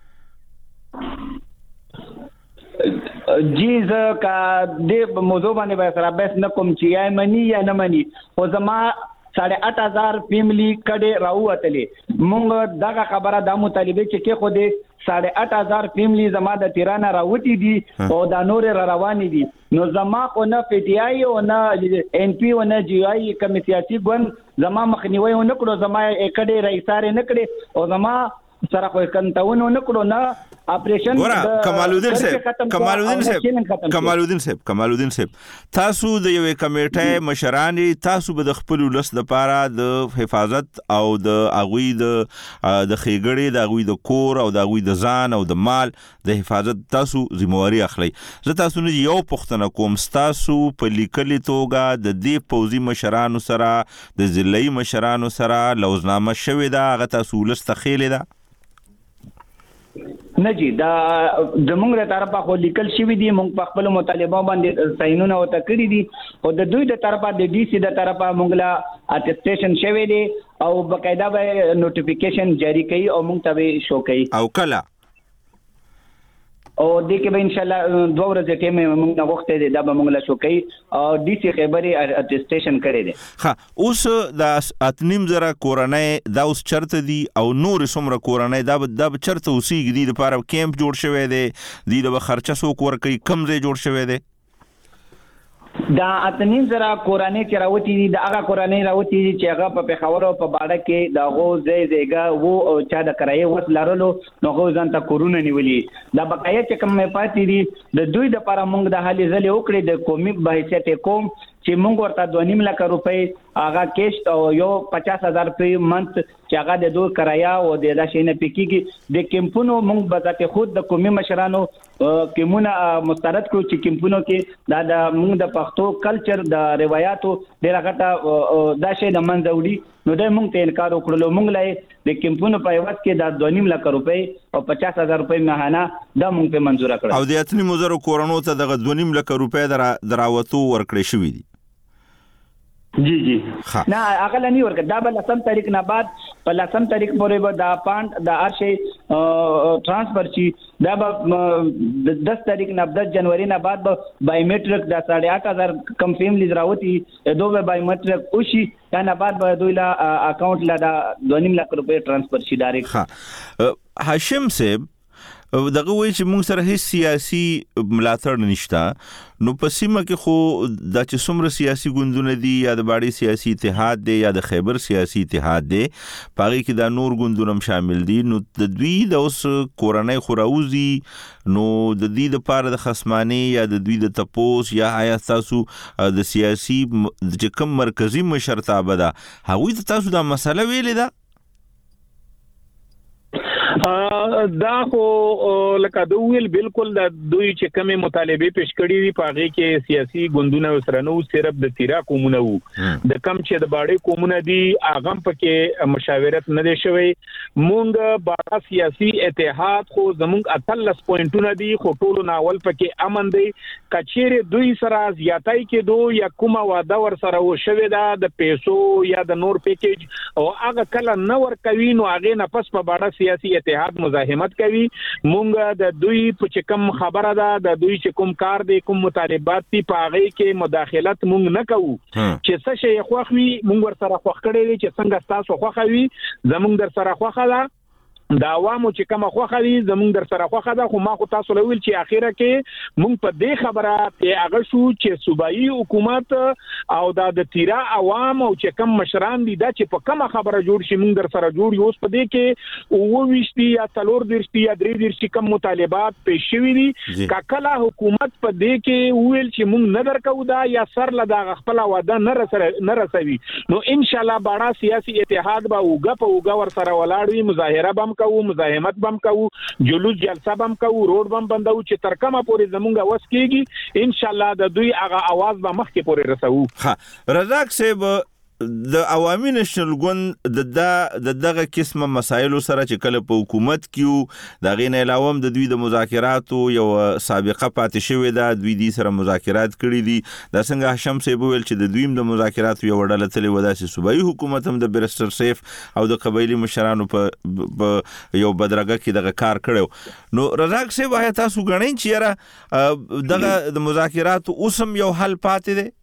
جی زه کا د موضوع باندې به سره بس نه کوم چې یا منی یا نه منی خو زما ساڑھے آٹھ ہزار فیملی کډه راووتلې مونږ دغه خبره د مطالبه چې کې خو دې ساڑھے آٹھ ہزار فیملی زما د تیرانه راوتی دي او دا نور را روان دي. نو زما خو نه پی ټی آی او نه ان پی او نه جی آی کوم سیاسي ګوند زما مخنیوي نه کړو، زما کډه رئیساره نه کړي او زما سره خو کنټاونو نه کړو نه اپریشن. کمال الدین صاحب کمال الدین صاحب کمال الدین صاحب کمال الدین صاحب تاسو د یوې کمیټې مشران تاسو به د خپل ولس لپاره د حفاظت او د اغوی د د خېګړې د اغوی د کور او د اغوی د ځان او د مال د حفاظت تاسو ذمہواری اخلي. زه تاسو نه یو پوښتنه کوم، تاسو په لیکلي توګه د دې پوځي مشرانو سره د ضلعي مشرانو سره لوزنامه شوې ده هغه تاسو ولس ته خېلې ده؟ نه جی دا د موږ له طرفه خو لیکل شوی دی، موږ په خپل مطالبه باندې ساينونه وته کړی دي او د دوی د طرفه د ډي سي د طرفه موږ لا اټیسټیشن شوی دی او بقاعده به نوټیفیکیشن جاری کړي او موږ ته به شو کړي او کله او د کې به ان شاء الله دوه ورځې ټیم موږ نه وخت دی دا به موږ لا شو کوي او ډي سي خبري اټیسټیشن کړی دی. ها اوس د اتنیم زره کورنۍ دا اوس چرته دي او نور څومره کورنۍ دا د چرته اوسېږي دي لپاره کیمپ جوړ شوی دی دی د خرچه سو کور کوي کم ځای جوړ شوی دی دا اتنیم زره کورنۍ چې راوتی دي د هغه کورنۍ راوتی دي چې هغه په پېښور او په باډه کې د غو ځای ځایګه وو او چا د کرایې وس لرلو نو غو ځان ته کورونه نیولې دا بقایا چې کوم پاتې دي د دوی د لپاره موږ د حالې ځلې وکړې د قومي بحثیت کوم چې موږ ورته دوه نیم لک روپۍ هغه کېشت او یو پچاس هزار روپۍ منت چې هغه د دوه کرایا او د داسې نه پکېږي د کیمپونو موږ بذات خود د قومي مشرانو کیمونه مسترد کړو چې کیمپونو کې دا د موږ د پښتو کلچر د روایتو ډېر غټه دا شی د منځ وړي نو د موږ ته انکار وکړلو. موږ لای د کیمپونو په وخت کې د دوه نیم لک روپۍ او پچاس هزار روپۍ ماهانه دا موږ په منزور کړو او د اتنی مزر کورونو ته د دوه نیم لک روپۍ دراوتو ورکړې شوې دي. جی جی نه هغه لنی ورګه دا بل لسم تاریخ نه بعد په لسم تاریخ پورې به دا پاند د ارشي ترانسفر شي دا به دس تاریخ نه دس جنوري نه بعد به بایومټریک د ساڑھے آٹھ هزار کم فیملیز راوتی دوه بایومټریک او شي دا نه بعد به دوی لا اکاونټ لا دو نیم لک روپے ترانسفر شي ډایرکټ. ها هاشم صاحب دغه وایي چې موږ سره هیڅ سیاسي ملاتړ نشته، نو په سیمه کې خو دا چې څومره سیاسي ګوندونه دي یا د باړې سیاسي اتحاد دی یا د خیبر سیاسي اتحاد دی پاره کې دا نور ګوندونه هم شامل دي، نو د دوی د اوس کورنۍ خوراوزي نو د دې لپاره د خصمانه یا د دوی د تپوس یا آیا تاسو د سیاسي چې کوم مرکزی مشرتابه ده هغوی ته تاسو دا مسله ویلې ده؟ دا خو لکه د ویل بالکل د دوی چې کومه مطالبه پیش کړې دي پاره کې سیاسي ګوندونه سره نو صرف د تیرا کومونه وو د کم چې د باړې کومونه دي اغه پکې مشاورت نه دی شوی. مونږ باړه سیاسي اتحاد خو زمونږ اتلس پوینټونه دي خو ټولو ناول پکې امن دی کچېره دوی سره زیاتای کې دو یا کومه واده ور سره و شوی دا د پیسو یا د نور پیکیج او هغه کله نه ور کوي نو هغه نه پس په باړه سیاسي اتحاد مزاحمت کوي. مونږ د دوی په چې کوم خبره ده د دوی چې کوم کار دی کوم مطالبات دي په هغه کې مداخلت مونږ نه کوو چې څه شي خوخوي مونږ ور سره خوخ کړی دي چې څنګه تاسو خوخوي زمونږ در سره خوخه ده دا عوامو چې کومه خوخه دي زمونږ در سره خوخه ده خو ما خو تاسو لویل چې اخیره کې مونږ په دې خبره ته هغه شو چې صوبایي حکومت او دا د تیرا عوام او چې کوم مشران دي دا چې په کومه خبره جوړ شي مونږ در سره جوړ یو په دې کې او وشتي یا تلور درشتي یا درې درشتي کوم مطالبات پیش شوي دي کله حکومت په دې کې ویل چې مونږ نه درکو دا یا سر له دا خپل واده نه رسره نه رسوي نو ان شاء الله باړه سیاسي اتحاد به وګه په وګه ور سره ولاړوي مظاهره بم کوو مزاحمت بم کوو جلوس جلسه بم کوو روډ بم بندو چې تر کومه پورې زمونږه وس کېږي ان شاء الله د دوی هغه आवाज به مخ کې پورې رسوو. ها رزاق صاحب د عوامي نېشنل ګوند د دغه قسمه مسایلو سره چې کله په حکومت کې د غین علاوه د دوی د مذاکراتو یو سابقه پاتې شوې ده دوی د سره مذاکرات کړي دي د څنګه هاشم صاحب ویل چې د دویم د مذاکراتو یو ډله تلې ودا چې صوبایي حکومت هم د بیرستر سیف او د قبایلی مشرانو په یو بدرګه کې دغه کار کړو نو رزاق صاحب آیا تاسو غنئ چې دغه د مذاکراتو اوسم یو حل پاتې دی؟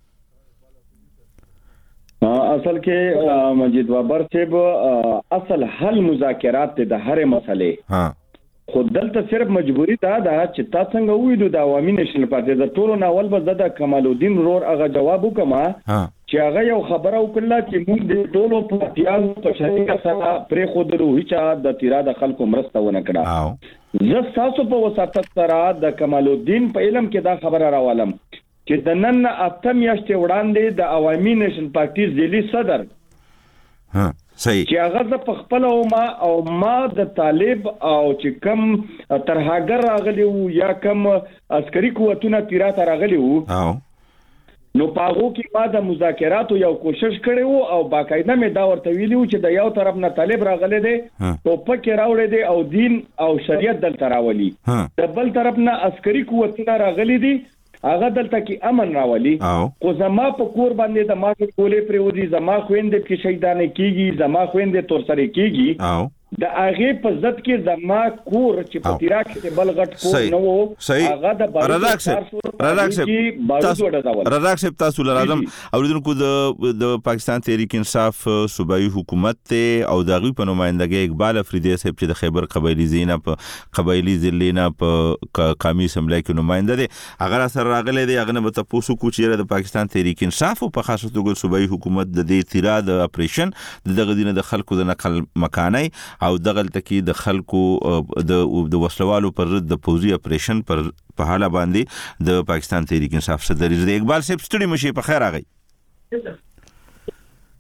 اصل کې مجید بابر صاحب اصل حل مذاکرات د هرې مسلې ها خو دلته صرف مجبوری ده دا چې تاسو څنګه ویلو د عوامي نېشنل پارټي د ټولو ناول به د کمال الدین رور هغه جواب وکما چې هغه یو خبره وکړه چې موږ د ټولو په پیاز په شریعه سره پرې خو درو هیڅ د تیرا د خلکو مرسته ونه کړه زه تاسو په وساتت سره د کمال الدین په علم کې دا خبره راوالم چې د نن اته میاشتې وړاندې د عوامي نېشنل پارټي ځلي صدر ها صحیح چې هغه په خپل او ما او ما د طالب او چې کم ترهاګر راغلی وو یا کم عسکري قوتونه تیرات راغلی وو نو پاغو کې ما د مذاکراتو یو کوشش کړی وو او باقاعده مې دا ورته ویلی وو چې د یو طرف نه طالب راغلی دی ټوپک راوړی دی او دین او شریعت دلته راولي د بل طرف نه عسکري قوتونه راغلي دي هغه دلته کې امن راولي خو زما په کور باندې د ماته کولې پر ودی زما خويندې کې شهیدانه کیږي زما خويندې تور سره کیږي د هغه په ضد کې زما کور چې په تیرا کې بل غټ کور نه وو هغه د رزاق صاحب رزاق صاحب رزاق صاحب تاسو لازم اوریدونکو د د پاکستان تحریک انصاف صوبایي حکومت ته او دغه په نمائندګۍ اقبال افریدی صاحب چې د خیبر قبایلی زینا په قبایلی ضلع په قومي اسمبلی کې نمائنده دي هغه سره راغلي دي هغه به تاسو کو چې د پاکستان تحریک انصاف په خاصه توګه صوبایي حکومت د دې تیرا د اپریشن دغه دینه د خلکو د نقل مکانای او دغه تکي د خلکو د د وسلوالو پر ضد د پوزي اپریشن پر په حاله باندې د پاکستان تحریک انصاف صدر اقبال صاحب ستړي مشي په خیر راغی.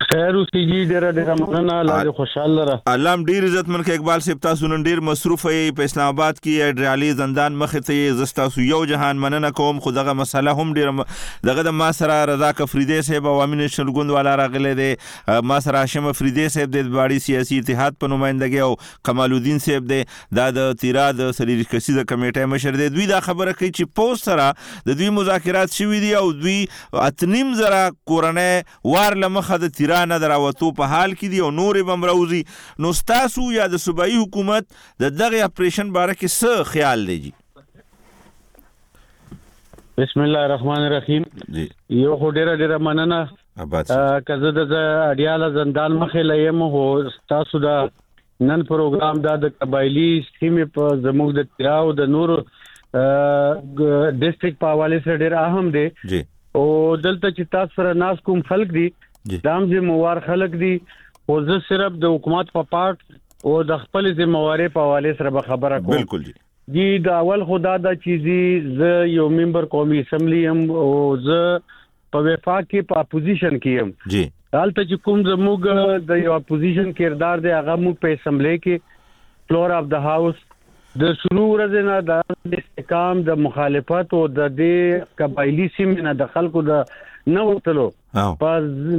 خیر اوسې جی ډېر ډېر مننه الله خوشاله را الله ډېر عزت من کې اقبال صاحب تاسو نن ډېر مصروف یې په اسلام آباد کې ډرالي زندان مخ ته زستا سو یو جهان مننه کوم خو دغه مسله هم ډېر دغه د ما سره رضا کفریدی صاحب او امین شلګوند والا راغله دي ما سره هاشم افریدی صاحب د باړي سیاسي اتحاد په نمائندګي او کمال الدین صاحب دی دا د تیرا د سلیری کسي د کمیټې مشر دی دوی دا خبره کوي چې پوس سره د دوی مذاکرات شوي دي او دوی اتنیم زره کورنۍ وار لمخه د تیرا نه دراوتو په حال کې دي او نور بمروزي نو ستاسو یا د صوبایي حکومت د دغه اپریشن باره کې څه خیال دی جی؟ بسم الله الرحمن الرحیم. یو خو ډیره ډیره مننه کزه د اډیاله زندان مخې لایم هو تاسو دا نن پروګرام دا د قبایلی سیمې په زموږ د تیراو د نور ډیسټریکټ په حواله سره ډیر اهم دی جی او دلته چې تاسو سره ناس کوم خلک دي دام ذمہوار خلک دي او زه صرف د حکومت په پارت او د خپل ذمہواري په حواله سره خبره کوم. بالکل جی جی دا اول خدا دا چیزی ز یو ممبر قومي اسمبلی هم او ز په وفاق کې په اپوزیشن کې هم جی حالت چې کوم زموږ د یو اپوزیشن کردار دی هغه مو په اسمبلی کې فلور اف د هاوس د شروع ورځ نه د استحکام د مخالفت او د دې قبایلی سیمې نه د خلکو د نو وتلو په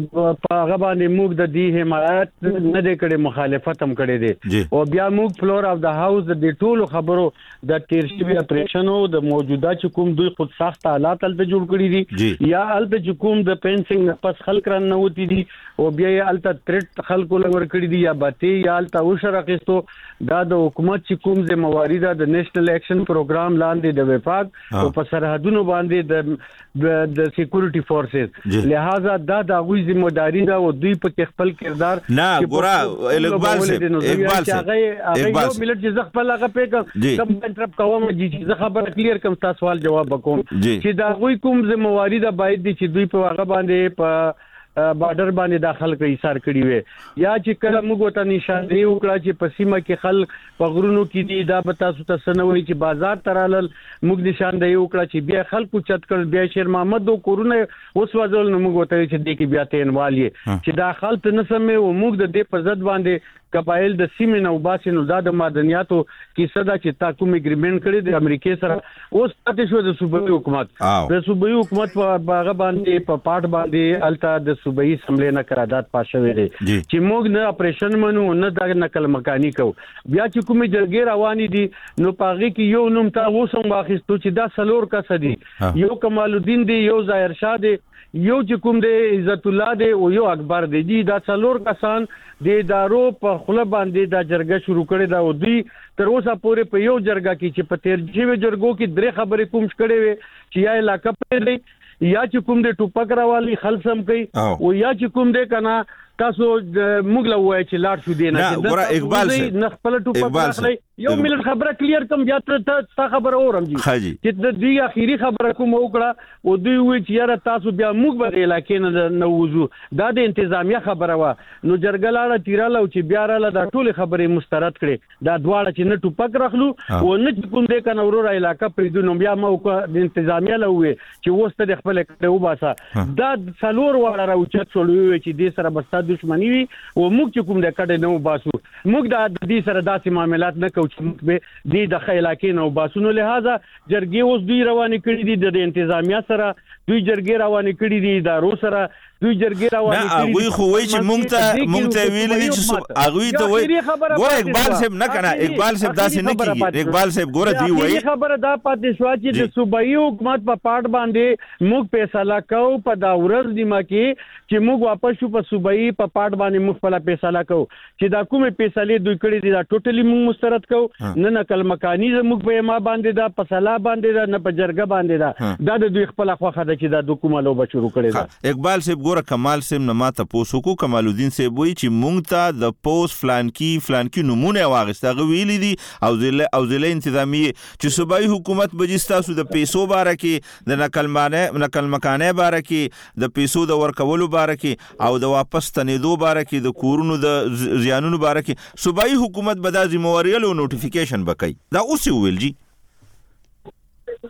هغه باندې موږ د دې حمایت نه د کړي مخالفت هم کړي دي او بیا موږ فلور اف د هاوس د ټولو خبرو د تیرشي اپریشن او د موجوده چې کوم دوی خود ساخت حالات الته جوړ کړي دي یا الته چې کوم د پینسنګ پس خلک ران نه وتی دي او بیا الته ترټ خلکو لور کړي دي یا باته یا الته وشرقستو دا د حکومت چې کوم ذمہواری ده د نېشنل اکشن پروګرام لاندې د وفاق او په سرحدونو باندې د د سکیورټي فورسز لہذا دا د غوي ذمہداري ده او دوی په خپل کردار نه ګورا اقبال صاحب اقبال صاحب اقبال ملت چې خپل هغه په کم انټرپ کوم چې زه خبر کلیر کوم تاسو سوال جواب وکوم چې دا غوي کوم ذمہواری ده باید چې دوی په هغه باندې په بارډر باندې داخل کړي ایثار کړي وي یا چې کله موږ ته نشاندهي وکړه چې په سیمه کې خلک په غرونو کې دي دا به تاسو ته سنوي چې بازار ترالل موږ نشاندهي وکړه چې بیا خلکو چت کړ بیا شیر محمد دو کورونه اوس وځول نو موږ ته چې د کې بیا تینوالي چې داخل ته نسمه او موږ د دې په ضد باندې قبایل د سیمې نو باسي نو د معدنیاتو کې صدا چې تا کوم اګریمنت کړی د امریکای سره اوس پاتې شو د صوبایي حکومت د صوبایي حکومت په باغ باندې په پاٹ باندې التا د صوبایي اسمبلی نه قرارداد پاس شوی دی چې موږ نه اپریشن منو نه د نقل مکانی کو بیا چې کومې جرګې روانې دي نو پاغي کې یو نوم تا وسم واخیستو چې دا سلور کس دي یو کمال الدین دی یو ظاهر شاه دی یو چې کوم دی عزت الله دی او یو اکبر دی دی دا څلور کسان د ادارو په خله باندې دا جرګه شروع کړې دا او دوی تر اوسه پورې په یو جرګه کې چې په تیر جیوه جرګو کې درې خبرې کوم کړې وي چې یا علاقه پرې دی یا چې کوم دی ټوپک راوالي خلصم کوي او یا چې کوم دی کنه تاسو موږ له وای چې لاړ شو دی نه ګوره اقبال صاحب نه خپل ټوپک راخلي یو ملت خبره کلیر کم بیا ته خبره اورم جی چې د دې اخیری خبره کوم وکړه او دوی وی چې یاره تاسو بیا موږ به علاقې نه نووزو دا د انتظامیه خبره وا نو جرګلاړه تیراله چې بیا رااله دا ټول خبرې مسترد کړي دا دواړه چې نه ټوپک راخلو او نه کوم دې کنه ورور علاقې پریدو نو بیا مو د انتظامیه لوي چې وسته د خپل کړه وباسه دا څلور وړه راوچت شولوي چې دې سره بستا دښمنی وي او موږ چې کوم د کډه نو باسو موږ د دې سره داسې معاملات نه کوو چې موږ به دې د خیلاکې نو باسو نو لہذا جرګې اوس دوی روانې کړې دي د انتظامیه سره دوی جرګې روانې کړې دي ادارو سره دوی جرګې روانې کړې دي نه هغه خو وایي چې مونږ ته مونږ ته ویل دي چې هغه ته وایي ګوره اقبال صاحب نه کنه اقبال صاحب داسې نه کیږي اقبال صاحب ګوره دی وایي خبره دا پاتې شو چې د صوبایي حکومت په پاٹ باندې موږ فیصله کوو په دا ورځ نیمه کې چې موږ واپس شو په صوبایي په پاٹ باندې موږ خپل فیصله کوو چې دا کومه فیصله دوی کړې دي دا ټوټلی موږ مسترد کوو نه نقل مکانی موږ په ما باندې دا په صلاح باندې دا نه په جرګه باندې دا دا د دوی خپل خوخه ده چې دا دوکومه لو بچو کړی دا اقبال صاحب ګوره کمال صاحب نه ما تاسو کو کمال الدین صاحب وایي چې مونږ ته د پوس فلانکی فلانکی نمونه واغسته غویلې دي او ضلع او ضلع انتظامیه چې صوبایي حکومت بجستاسو د پیسو باره کې د نقل مانه نقل مکانه باره کې د پیسو د ورکولو باره کې او د واپس تنیدو باره کې د کورونو د زیانونو باره کې صوبایي حکومت به د ذمہواری له نوټیفیکیشن بکای دا اوس ویل جی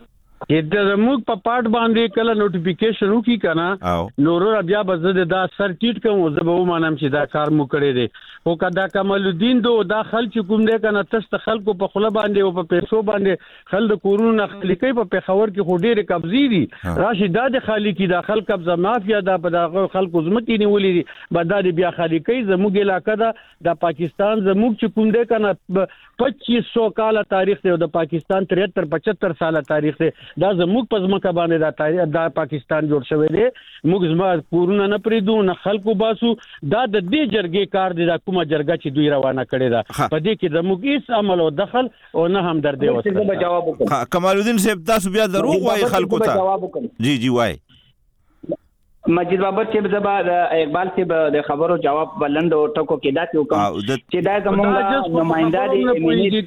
چې د موږ په پارت باندې کله نوټیفیکیشن وکي کنه نور بیا به زه دا سر ټیټ کوم زه به ومانم چې دا کار مو کړی دی او کدا کمال الدین دو دا خلک کوم دی کنه تاسو خلکو په خله باندې او په پیسو باندې خل د کورونو خلکې په پیښور کې خو ډېر قبضې دي راشي دا د خالقي دا خلک قبضه مافیا دا په دا خلکو زمتي نیولې دي بداري بیا خالقې زموږ علاقې دا د پاکستان زموږ چې کوم دی کنه پچیس سو کال تاریخ دی او د پاکستان تریہتر پچہتر سال تاریخ دی دا زموږ په ځمکه باندې دا تاریخ دا پاکستان جوړ شوی دی موږ زما کورونه نه پریدو نه خلکو باسو دا د دې جرګې کار دی دا کومه جرګه چې دوی روانه کړي دا په دې کې زموږ هیڅ عمل او دخل او نه هم درد وسه جواب وکړه کمال الدین صاحب تاسو بیا دروغ وایي خلکو ته جی جی وایي مجید بابر چې زبا اقبال صاحب د خبرو جواب بلند او ټکو کې داتې وکم چې دا زمونږ نمائنده دي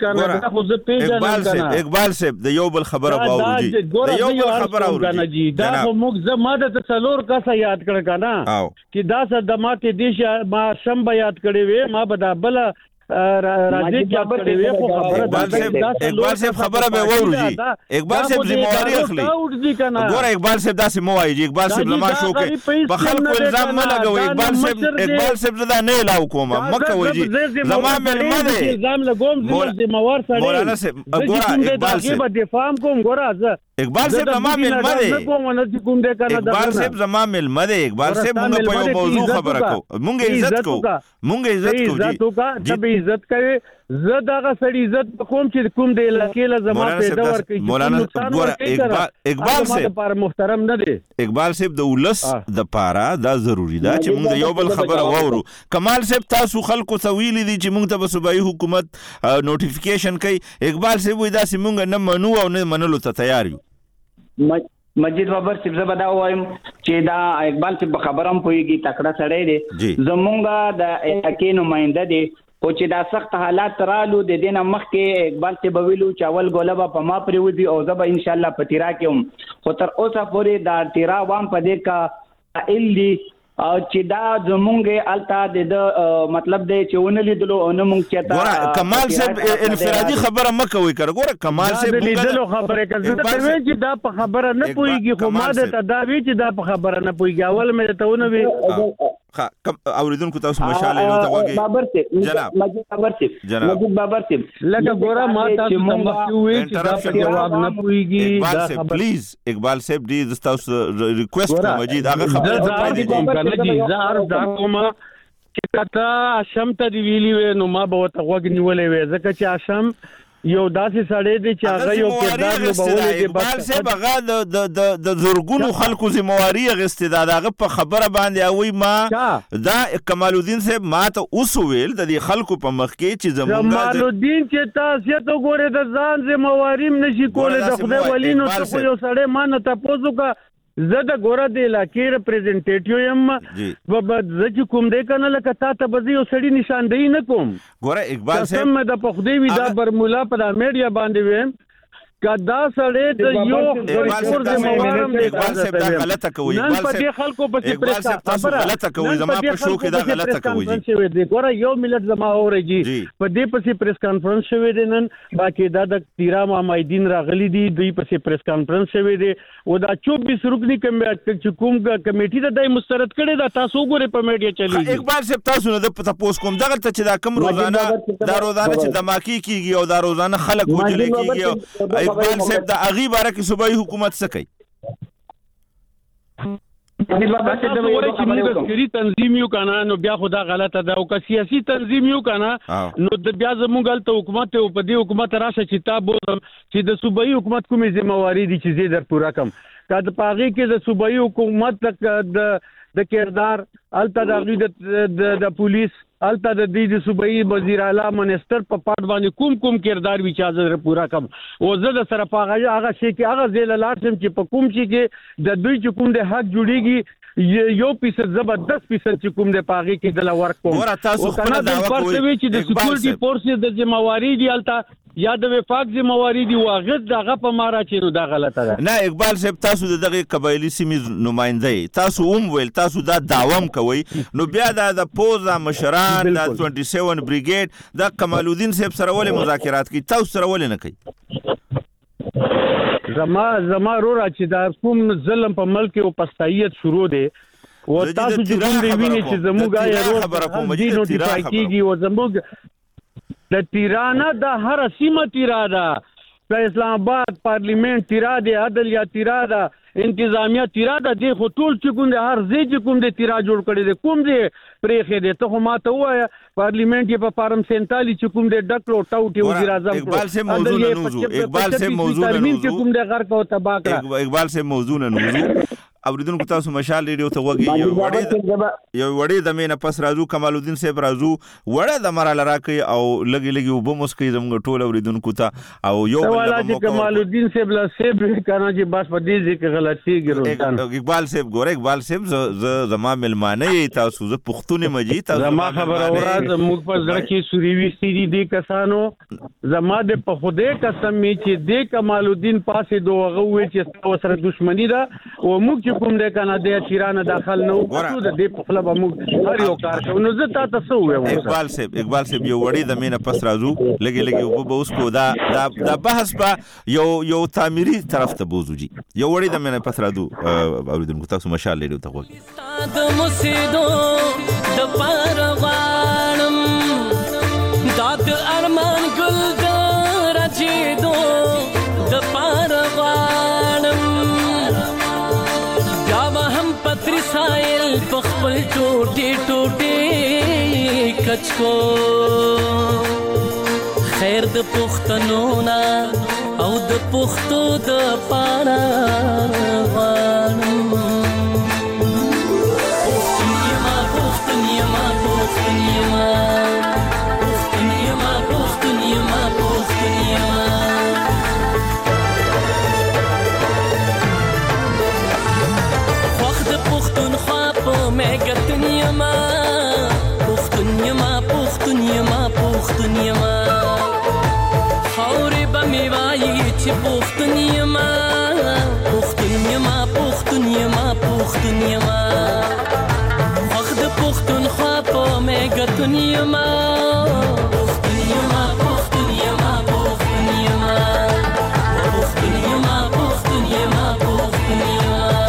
اقبال صاحب اقبال صاحب د یو بل خبره باورجی د یو بل خبره باورجی دا موږ زماده تصلور کاسه یاد کړ کنه چې دا څه دما کې دیش ما شم یاد کړی وې ما بدا بل راځي چې خبره وي خو خبره اقبال صاحب خبره به وورجی اقبال صاحب ذمہواری اخلي ګور اقبال صاحب داسې مو وایي اقبال صاحب لما شو کې په خلکو الزام نه لګوي اقبال صاحب اقبال صاحب زدا نه لاو کومه مکه وایي زما مل مده الزام لګوم ذمہوار سره مولانا صاحب ګور اقبال صاحب دفاع کوم ګور اقبال صاحب زما مل مده اقبال صاحب زما مل مده اقبال صاحب موږ په یو موضوع خبره کو موږ عزت کو موږ عزت کو جی عزت کوي زه دغه سړي عزت کوم چې کوم دی لکه زما پیدا ورکړي مولانا اقبال اقبال صاحب پر محترم نه دی اقبال صاحب د ولس د پاره دا ضروری ده چې موږ یو بل خبره وورو کمال صاحب تاسو خلکو سویل دي چې موږ ته صوبایي حکومت نوټیفیکیشن کوي اقبال صاحب وای دا چې موږ نه منو او نه منلو ته تیار یو مجید بابر صاحب زبدا وایم چې دا اقبال صاحب خبرم پويږي تکړه سړی دی زمونږه د اکې نمائنده دی او چې دا سخت حالات رالو د دینه مخکې اقبال صاحب ویلو چې اول ګولبا په ما پریودي او زب ان شاء الله په تیرا کې هم خو تر اوسه پورې دا تیرا وام په دې کا ایلی او چې دا زمونږه التا د مطلب دی چې ونه لیدلو او نه مونږ چاته ګوره کمال صاحب انفرادي خبره مکه وي کړه ګوره کمال صاحب لیدلو خبره کوي ته چې دا په خبره نه پويږي خو ما د تداوی چې دا په خبره نه پويږي اول مې ته ونه وی ها کم اوریدونکو تاسو مشاله یو ته وګي بابر صاحب جناب مجید بابر صاحب مجید بابر صاحب لکه ګوره ما تاسو ته مخوي چې دا په جواب نه پويږي اقبال صاحب پلیز اقبال صاحب دې تاسو ریکوست کوم مجید هغه خبره ته پاتې دي زهر دا کومه چې کته اشم ته دی ویلی نو ما به وته وګ نیولې وې ځکه چې اشم یو داسې سړی دی چې هغه یو کردار نو بولې دی اقبال صاحب هغه د د د زورګونو خلکو ذمہواری غوښتي دا هغه په خبره باندې اوي ما دا کمال الدین صاحب ما ته اوس ویل د دې خلکو په مخ کې چې زمونږ کمال الدین چې تاسو ته ګوره د ځان ذمہواری نشي کولای د خدای ولی نو ته یو سړی ما نه تاسو کا زه د ګوره د علاقې ریپرزنټیټیو یم و زه چې کوم دی کنه لکه تا ته به یو سړی نشاندهی نه کوم ګوره اقبال صاحب سم د پخدی وی دا برمولا په میډیا باندې ویم کدا سړی د یو ریپورت د موارم دی اقبال صاحب دا غلطه کوي اقبال صاحب خلکو په اقبال صاحب تاسو غلطه کوي زما په شو کې دا غلطه کوي جی ګوره یو ملت زما اورېږي په دې پسې پریس کانفرنس شوی دی نن باقي دا د تیرا مامایدین راغلي دي دوی پسې پریس کانفرنس شوی دی او دا چوبیس رکنی کمیټه کوم کمیټه د دای مسترد کړي دا تاسو ګوره په میډیا چلیږي اقبال صاحب تاسو نه د تاسو کوم دغه ته چې دا کوم روزانه دا روزانه چې دماکی کیږي او دا روزانه خلک وجل کیږي اقبال صاحب دا اغي باره کې صوبایي حکومت څه کوي عسکري تنظیم یو کنه نو بیا خدا غلطه ده او که سیاسي تنظیم یو کنه نو د بیا زموږ ته حکومت او په دې حکومت راشه چې تاسو چې د صوبایي حکومت کومې ذمہواری دي چې زه در پورا کم کا د پاغي کې د صوبایي حکومت د د کردار الته د د پولیس الته د دې د صوبایي وزیر اعلی منسٹر په پټ باندې کوم کوم کردار وی چا زره پورا کم او زه د سره پاغه هغه شي کې هغه زیل لارسم چې په کوم شي کې د دوی چې کوم د حق جوړیږي یو فیصد زبردست فیصد چې کوم د پاغي کې د لور کوم ور تاسو خپل دعوا کوي چې د سکیورټي فورسز د ذمہواری دی الته یا د وفاق ذمہواری دی واغه دغه په مارا چې نو دا غلطه ده نه اقبال صاحب تاسو دغه قبایلی سیمې نمائنده تاسو هم ویل تاسو دا داوام کوي نو بیا د پوزا مشران د سیوي سیون بریګیډ د کمال الدین صاحب سره ولې مذاکرات کوي تاسو سره ولې نه کوي زما زما رورا چې دا کوم ظلم په ملک او پستایت شروع دی او تاسو چې کوم دی ویني چې زموږ یا رور دي نوټیفای کیږي او زموږ د تیرانه د هر سیمه تیراده د اسلام آباد پارلیمنت تیراده عدل یا تیراده انتظامیه تیراده دی خو ټول چې کوم دی هر ځای چې کوم دی تیرا جوړ کړی دی کوم دی پرېخې دی ته خو ماته ووایه پارلیمنت یې په فارم سینتالیس چې کوم دی ډک کړو ټاوټ یې وزیر اعظم اقبال صاحب موضوع نه نوزو اقبال صاحب موضوع نه نوزو چې کوم دی غرق او تباہ کړه اقبال صاحب موضوع نه نوزو اوریدونکو تاسو مشال ریډیو ته وګورئ یو وړې یو وړې د مینه پس راځو کمال الدین صاحب راځو وړه د مراله راکې او لګي لګي وب مسکې زموږ ټول اوریدونکو ته او یو بل موقع کمال الدین صاحب لا صاحب کنه چې بس په دې ځکه غلطي ګرځي اقبال صاحب ګوره اقبال صاحب ز زما ملمانه تاسو ز پښتون مجي تاسو زما خبر اورا موږ په ځکه کې سوري وستې دي د کسانو زما د په خوده قسم می چې د کمال الدین پاسې دوغه وې چې تاسو سره دښمنی ده او موږ کوم د کاناډا تیرانه داخل نو څه د دې په خپل به موږ هر یو کار کوو نو زه تاسو څه وایم اقبال صاحب اقبال صاحب یو وړي د مینه پس راځو لګي لګي وب به اوس کو دا دا بحث په یو یو تعمیري طرف ته بوزو جی یو وړي د مینه پس راځو اوریدونکو تاسو مشال لري ته وګورئ د مسیدو د پروانم داد ارمان ګل د راجیدو د پروانم پتری سائل پخپل ټوټي ټوټي کچکو خیر د پښتنو نا او د پښتو د پانا غانم پښتنیما پښتنیما پښتنیما پښتنیما پښتنیما پښتنیما پښتنیما پښتنیما پښتنیما پښتنیما خاورې به مې وایي چې پښتنیما پښتنیما پښتنیما پښتنیما خوښ د پښتونخوا په مېګتنیما پښتنیما پښتنیما پښتنیما پښتنیما پښتنیما پښتنیما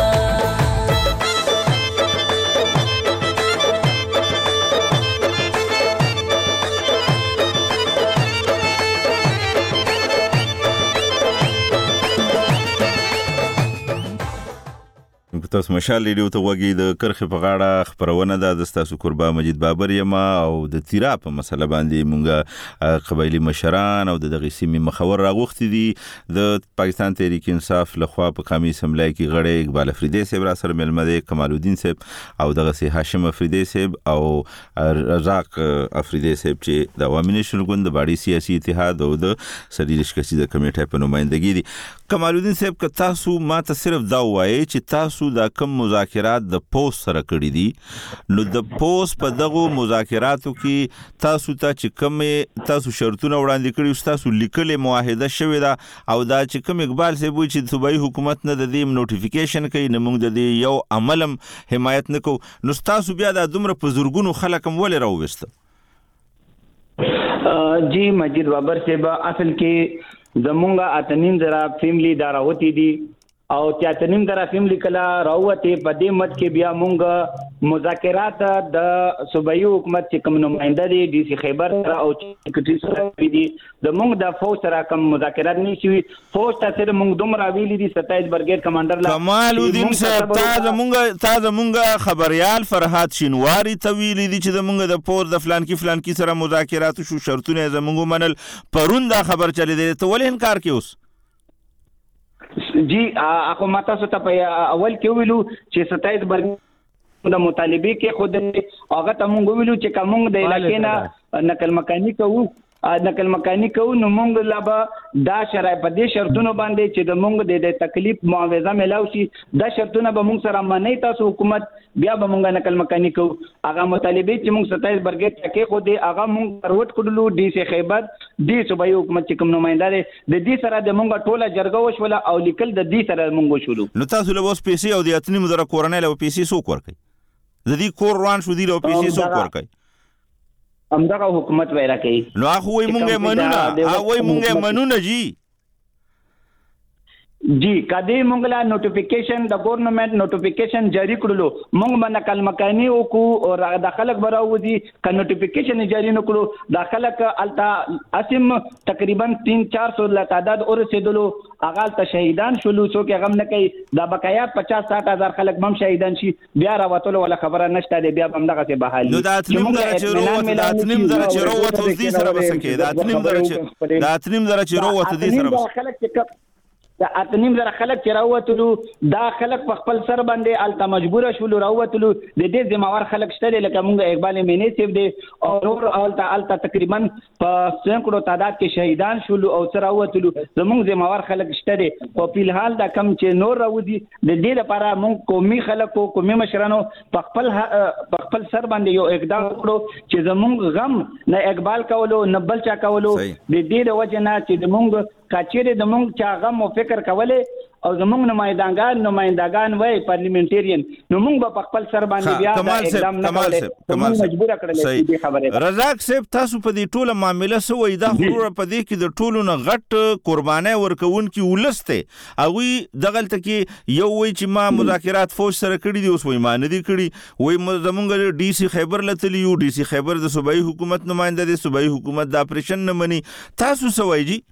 تاسو مشال ریډیو ته وګورئ د کرخه په غاړه خبرونه ده د تاسو قربا مجید بابر یما او د تیرا په مسله باندې مونږه قبایلی مشران او د دغه سیمې مخور راغوختي دي د پاکستان تحریک انصاف لخوا په قومي اسمبلی کې غړي اقبال افریدی صاحب را سره ملمه دي کمال الدین صاحب او دغه سي هاشم افریدی صاحب او رزاق افریدی صاحب چې د عوامي نشل ګوند د باډي سیاسي اتحاد او د سړي لشکسي د کمیټې په نمائندګي دي کمال الدین صاحب که تاسو ماته صرف دا وایي چې تاسو د کم مذاکرات د پوس سره کړی دي نو د پوس په دغه مذاکراتو کې تاسو ته چې کوم تاسو شرطونه وړاندې کړی تاسو لیکلې معاهده شوې ده او دا چې کوم اقبال صاحب چې صوبایي حکومت نه د دې نوټیفیکیشن کوي نه موږ د دې یو عملم حمایت نه کوو نو تاسو بیا د دومره په زورګونو خلک هم ولې راووسته جی مجید بابر صاحب اصل کې زمونږه اتنین زرا فیملی داراوتی دي او تیاتنیم درا فیملی کلا راوته په دې مت کې بیا مونږ مذاکرات د صوبایي حکومت چې کوم نمائنده دي ډي سي خیبر او سیکریټری سره دي د مونږ د فوج سره کوم مذاکرات نشي فوج ته سره مونږ دومره ویلي دي ستایش برګیډ کمانډر لا کمال الدین صاحب تاسو مونږ تاسو مونږ خبريال فرحات شینواری ته ویلي دي چې د مونږ د پور د فلان کې فلان کې سره مذاکرات شو شرطونه زمونږ منل پرون دا خبر چلی دی ته ولې انکار کوي اوس جی اخو ماته څه ته اول کې ویلو چې ستایش برګ د مطالبه کې خود هغه ته مونږ ویلو چې کوم د علاقې نه نقل مکانی کوو نقل مکانی کوو نو مونږ لا به دا شرای په دې شرطونو باندې چې د مونږ د تکلیف معاوضه ملاو شي دا شرطونه به مونږ سره معنی تاسو حکومت بیا به مونږ نقل مکانی کوو هغه مطالبه چې مونږ ستایش برګ کې خو دې هغه مونږ پروت کړلو ډي سي خیبر دې صوبایي حکومت چې کوم نمائنده دي د دې سره د مونږ ټوله جرګه وشوله او لیکل د دې سره مونږ شولو نو تاسو له اوس پیسې او د اتنی مدره کورنۍ له پیسې سو ورکړي د دې کور روان شو دي له پیسې سو ورکړي همدغه حکومت ویرا کوي نو هغه وای مونږه منونه هغه وای مونږه منونه جی جی کدی مونږ لا نوټیفیکیشن د ګورنمنت نوټیفیکیشن جاری کړلو مونږ باندې نقل مکانی او کو او د خلک براودي ک نوټیفیکیشن جاری نکړو د خلک التا اسیم تقریبا تین چار سو ل تعداد اور رسیدلو اغال ته شهیدان شولو څوک غم نه کوي د بقایا پچاس ساټ هزار خلک مم شهیدان شي بیا راوتلو ولا خبره نشته دی بیا هم دغه ته بحالي نو دا تنیم درچ وروت دا تنیم درچ وروت دې سره بسکه دا تنیم درچ دا تنیم درچ وروت دې سره بس خلک د اتنیم زره خلک چې راوتلو دا خلک په خپل سر باندې الته مجبور شول راوتلو د دې ذمہوار خلک شته لکه مونږ اقبال مینې سیف دی او نور الته الته تقریبا په سینکړو تعداد کې شهیدان شول او سره راوتلو زمونږ ذمہوار خلک شته دي او په الحال دا کم چې نور راوځي د دې لپاره مونږ قومي خلکو قومي مشرانو په خپل په خپل سر باندې یو اقدام وکړو چې زمونږ غم نه اقبال کولو نه بل چا کولو د دې د وجه نه چې زمونږ کچېره د مونږ چا غم او فکر کوله او زمونږ نمائندگان نمائندگان وای پارلیمنټریان نو مونږ په خپل سر باندې بیا دا اقدام نه کوله مجبور کړل چې دې خبره رزاق صاحب تاسو په دې ټوله معاملې سوې دا خبره په دې کې د ټولو نه غټ قرباني ورکون کی ولسته او دغلت کې یو وای چې ما مذاکرات فوج سره کړی دي اوس وای ما نه دي کړی وای زمونږ ډي سي خیبر لتلی یو ډي سي خیبر د صوبایي حکومت نمائنده دي صوبایي حکومت د اپریشن نه مني تاسو سوای جی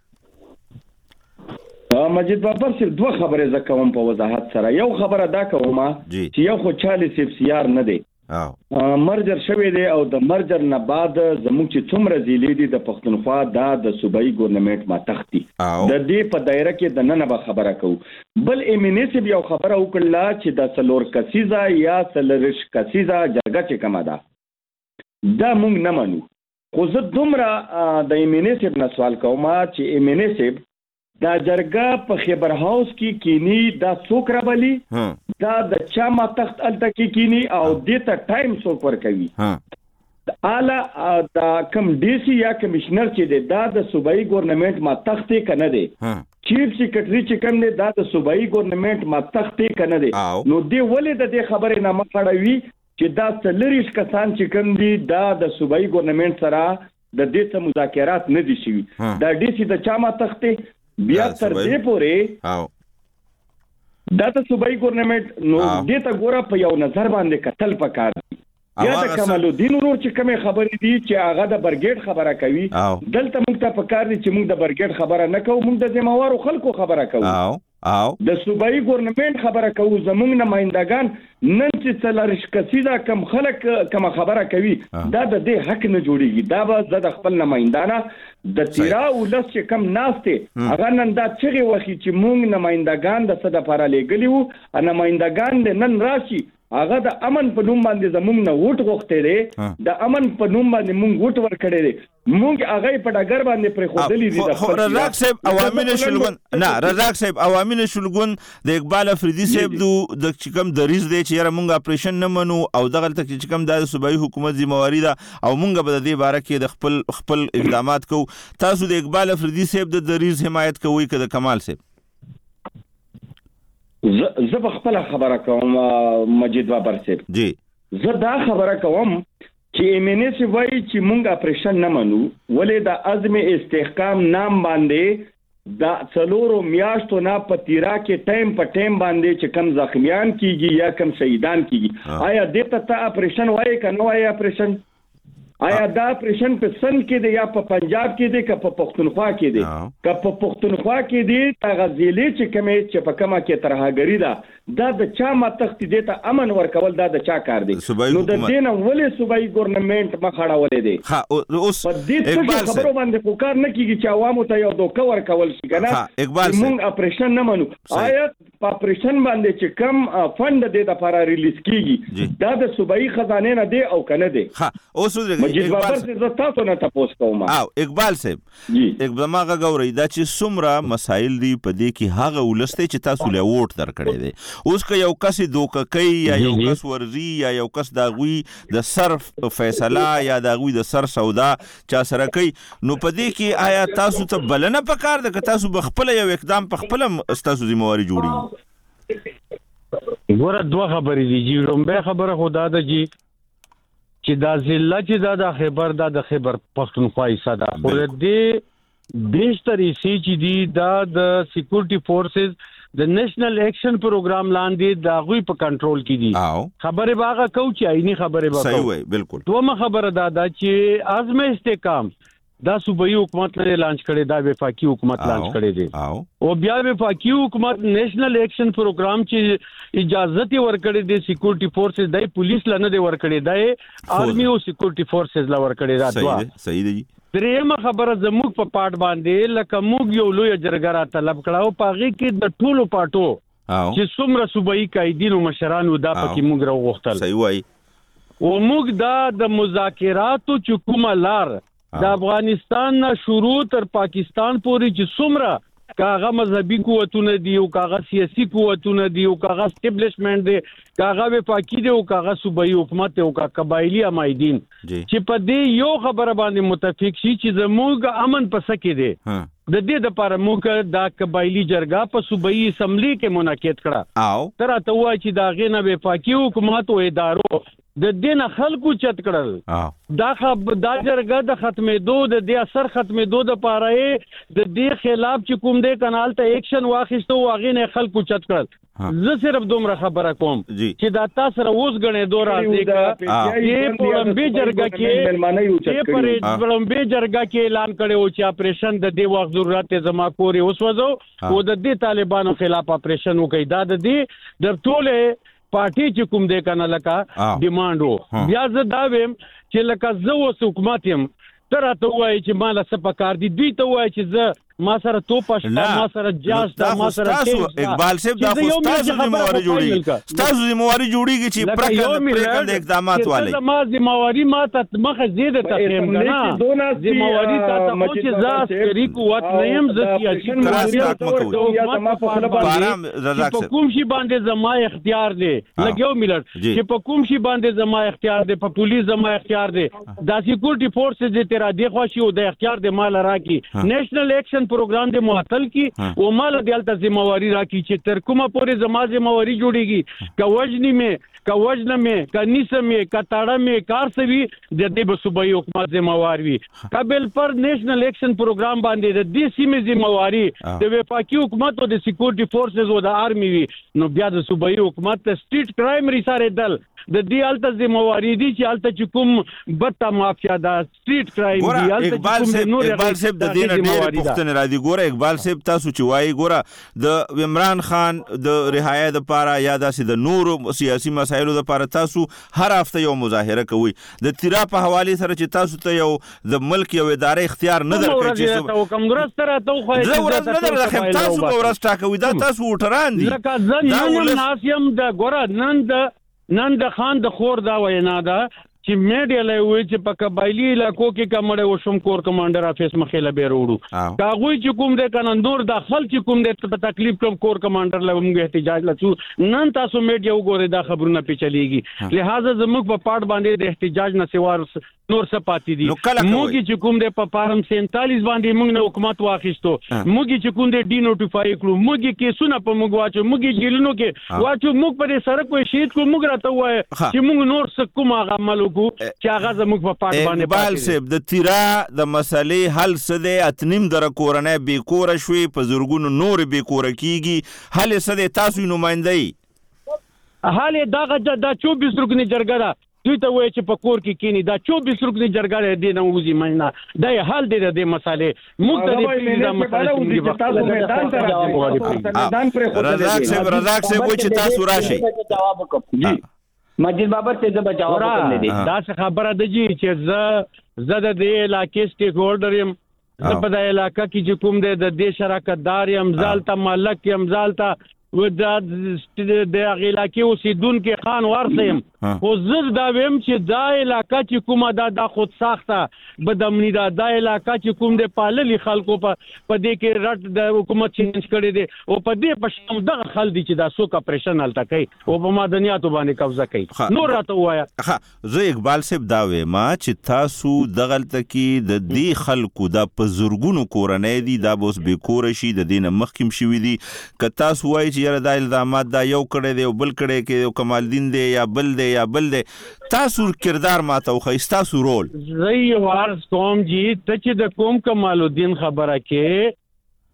مجید بابر صرف دوه خبره زکوم په وضاحت سره یو خبره دا کوم چې یو خو چالیس اف سی آر نه دی او مرجر شوی دی او د مرجر نه بعد زموږ چې څومره ضلع دي د پښتونخوا دا د صوبایي ګورنمنت ما تختی د دې په دایره کې د نن به خبره کو بل ایمنیسب یو خبره وکړه چې د سلور کسیزا یا سلرش کسیزا جرګه چې کومه ده دا مونږ نه منو خو زه دومره د ایمنیسب نه سوال کوم چې ایمنیسب دا جرګه په خیبر هاوس کې کینی دا څوک راولي دا د چا ما تخت الته کې کینی او دې ته ټایم څوک ورکوي اعلی دا کم ډي سي یا کمشنر چې دی دا د صوبایي ګورنمنت ما تخت کنه دی چیف سیکریټری چې کوم دی دا د صوبایي ګورنمنت ما تخت کنه دی نو دی ولې د دې خبرې نه مخړوي چې دا څلریش کسان چې کوم دی دا د صوبایي ګورنمنت سره د دې څه مذاکرات نه دي شوي دا ډي سي د چا ما تخت بیا تر دې پورې دا د صوبایي ګورنمنت نو دې ته ګوره په یو نظر باندې قتل پکار یا د کمال الدین ورور چې کومه خبرې دي چې هغه د برګیډ خبره کوي دلته موږ ته پکار دي چې موږ د برګیډ خبره نه کوو موږ د ذمہوارو خلکو خبره کوو او د صوبایي ګورنمنت خبره کوو زموږ نمائندگان نن چې څلرش کسیدا کم خلک کم خبره کوي دا د دې حق نه جوړیږي دا به د خپل نمائندانه د تیرا ولس چې کم ناشته هغه نن دا چغه وخی چې موږ نمائندگان د صد لپاره لګلی وو نمائندگان نن راشي هغه د امن په نوم باندې زموږ نه ووټ غوښته دي د امن په نوم باندې موږ ووټ ورکړي دي موږ هغه په ډګر باندې پر خودلی دي د رزاق صاحب عوامل شلګون نه رزاق صاحب عوامل شلګون د اقبال افریدي صاحب د چکم دریز دی چې موږ اپریشن نه منو او دغه تک چکم د صوبایي حکومت ذمہواری ده او موږ به د دې باره کې د خپل خپل اقدامات کوو تاسو د اقبال افریدي صاحب د دریز حمایت کوئ که د کمال صاحب زه به خپل خبره کوم مجید بابر صاحب جی زه دا خبره کوم چې ایمنیس وایي چې مونږ اپریشن نه منو ولې د عزم استحکام نام باندې دا څلورو میاشتو نه په تیرا کې ټایم په ټایم باندې چې کم زخمیان کیږي یا کم شهیدان کیږي آیا دې ته اپریشن وایي کنه وایي اپریشن آیا دا اپریشن په سند کې دی یا په پنجاب کې دی که په پښتونخوا کې دی که په پښتونخوا کې دی تا غزيلي چې کومه چې په کومه کې ترهګری ده دا د چا ما تخت دی ته امن ورکول دا د چا کار دی نو د دین ولې صوبایي ګورنمنت مخاړولې دی ها اوس په دې څه خبرو باندې فکر نه کیږي چې عوامو ته یو دوکه ورکول شي کنه موږ اپریشن نه منو آیا په اپریشن باندې چې کم فند دی د لپاره ریلیز کیږي دا د صوبایي خزانه نه دی او کنه دی ها اوس مجید بابر سے تاسو نه تاسو کوم او اقبال صاحب اقبال ما غوړی دا چې څومره مسائل دي په دې کې هغه ولسته چې تاسو له ووټ درکړي دي اوس که یو کس دوکه کوي یا یو کس ورزي یا یو کس داغوي د صرف فیصله یا داغوي د سر سودا چا سره کوي نو په دې کې آیا تاسو ته بلنه پکار ده که تاسو بخپل یو اقدام په خپل تاسو ذمہواری جوړي ګوره دوه خبرې دي جی لومبه خبره خدا ده جی چې دا ضلع چې دا د خیبر دا د خیبر پښتونخوا حصہ ده خو دې بیشتر حصے چې دي دا د سکیورټي فورسز د نېشنل اکشن پروګرام لاندې دا غوي په کنټرول کې دي خبره باغه کو چې عیني خبره باغه صحیح وای بالکل دوه خبره دا دا چې اعظم استحکام دا صوبایي حکومت نه لانچ کړي دا وفاقي حکومت لانچ کړي دي او بیا وفاقي حکومت نېشنل اکشن پروګرام چې اجازه ورکړي دي سکیورټي فورسز دای پولیس لنه دی ورکړي دای آرمي او سکیورټي فورسز لا ورکړي دا دوا صحیح دی درېمه خبره زموږ په پاٹ باندې لکه موږ یو لوی جرګرا طلب کړو پاغي کې د ټولو پاټو چې څومره صوبایي قائدینو مشرانو دا پکې موږ راوغختل صحیح وای او موږ دا د مذاکراتو چې کومه لار د افغانستان نه شروع تر پاکستان پورې چې څومره کاغه مذهبي قوتونه دي او کاغه سیاسي قوتونه دي او کاغه اسټابلیشمنت دي کاغه وفاقي دي او کاغه صوبایي حکومت او کاغه قبایلی امایدین چې په دې یو خبره باندې متفق شي چې زموږ امن پسکه دي د دې د لپاره موږ دا قبایلی جرګه په صوبایي اسمبلی کې منعقد کړه او تر ته وایي چې دا غینه وفاقي حکومت او ادارو د دین خلکو چت کړل دا خب دا جرګه د ختمېدو د دې اثر ختمېدو د پاره د دې خلاف چې کوم دې کانال ته اکشن واخیستو واغې نه خلکو چت کړل زه صرف دومره خبره کوم چې دا تاسو را اوس غنې دوه راځي چې په لمبي جرګه کې چې پر لمبي جرګه کې اعلان کړو چې اپریشن د دې وخت ضرورت زما کوري اوس وځو او د دې طالبانو خلاف اپریشن وکړي دا د دې د ټوله پارټي چې کوم دې کنه لکه ډیمانډو بیا زه دا ویم چې لکه زه اوس حکومت يم تر ته وایي چې مال څه پکار دي دوی ته وایي چې زه ما سره توپش ما سره جاز دا ما سره اقبال صاحب دا خو تاسو ذمہواری جوړیږي تاسو ذمہواری جوړیږي چې پرکړه اقدامات والے ما ذمہواری ما ته مخه زیاده تقیم کنه ذمہواری ته مو چې ز عسکري قوت نه يم ز سیاسي په کوم شي باندې زما اختیار دی لګیو ملت چې په کوم شي باندې زما اختیار دی په پولیس زما اختیار دی د سکیورټي فورسز دې تر دې خوشي او د اختیار د مال راکی نېشنل اکشن پروګرام دې معطل کی او مال دې الته ذمہواری راکی چې تر کومه پورې زما ذمہواری جوړيږي کوجنی مې کوجنه مې کنيسه مې کټاړه مې کار سوي د دې صوبایي حکومت ذمہوار وي قبل پر نېشنل اکشن پروګرام باندې د دې سیمې ذمہواری د وفاقي حکومت او د سکیورټي فورسز او د آرمي وي نو بیا د صوبایي حکومت ته سټریټ کرائم ریساره دل د دې الته ذمہواری دي چې الته چې کوم بتا مافیا دا سټریټ کرائم دي الته اقبال صاحب اقبال صاحب د دې نه ډېر پښتنه را دي ګوره اقبال صاحب تاسو چې وایي ګوره د عمران خان د رهایی د لپاره یا داسې د نور سیاسي مسایلو د لپاره تاسو هر هفته یو مظاهره کوي د تیرا په حواله سره چې تاسو ته یو د ملک یو ادارې اختیار نه درکړي چې کوم درسته راته خو یې تاسو په ورسته کوي دا تاسو وټران دي لکه ځن نن ناسیم د ګوره نن د نن د خان د خور دا وینا ده چې میډیا له وی چې په قبایلی علاقو کې کومړې وشم کور کمانډر افیس مخې له بیره وړو کا غوي چې کوم د قانون داخل چې کوم د تکلیف کوم کور کمانډر له موږ احتجاج لچو نن تاسو میډیا وګورئ دا خبرونه پیچلېږي لہذا زموږ په پاٹ باندې د احتجاج نه سیوار نور څه پاتې دي موږ چې کوم د په فارم سینتالیس باندې موږ نه حکومت واخیستو موږ چې کوم د ډی نوټیفای کړو موږ کې سونه په موږ واچو موږ جیلونو کې واچو موږ په سرک په شیټ کو موږ راته وای چې موږ نور څه کوم هغه عمل وکړو چې هغه زموږ په پاٹ باندې اقبال صاحب د تیرا د مسلې حل څه دی اتنیم در کورنۍ بې کوره شوې په زرګونو نور بې کوره کیږي حل څه دی تاسو نمائندای حال دا دا چوبیس رکنی جرګه ده دوی ته وایي چې په کور کې کینی دا چوبیس رکنی جرګه دی نه وځي مینه دا حل دی د مسالې موږ ته د مسالې رزاق صاحب رزاق صاحب وایي چې تاسو راشي جواب وکړو جی مجید بابر ته زه جواب کوم دي دا څه خبره ده جی چې زه زه د دې علاقې سټیک هولډر يم زه په دې علاقې کې چې کوم د دې شراکت دار يم زالته مالک يم زالته و دا د علاقې اوسیدونکو خان ورسیم خو زه دا ویم چې دا علاقې چې کومه دا د خود ساخته بدامنی دا د علاقې چې کوم د پاللی خلکو په دې کې رټ د حکومت چینج کړي دي او په دې په شم دغه خل دي چې دا سوک اپریشن الته کوي او په مدنیاتو باندې قبضه کوي نور راته وایا زه اقبال صاحب دا وایم چې تاسو دغه کې د دې خلکو د پزورګونو کورنۍ دي دا بوس به کور شي د دینه مخکم شوی دي ک تاسو وایي یاره دا الزامات دا یو کړی دی او بل کړی کې یو کمال دین دی یا بل دی یا بل دی تاسو کردار ماته خو تاسو رول زه یو عرض کوم جی ته چې د کوم کمال الدین خبره کې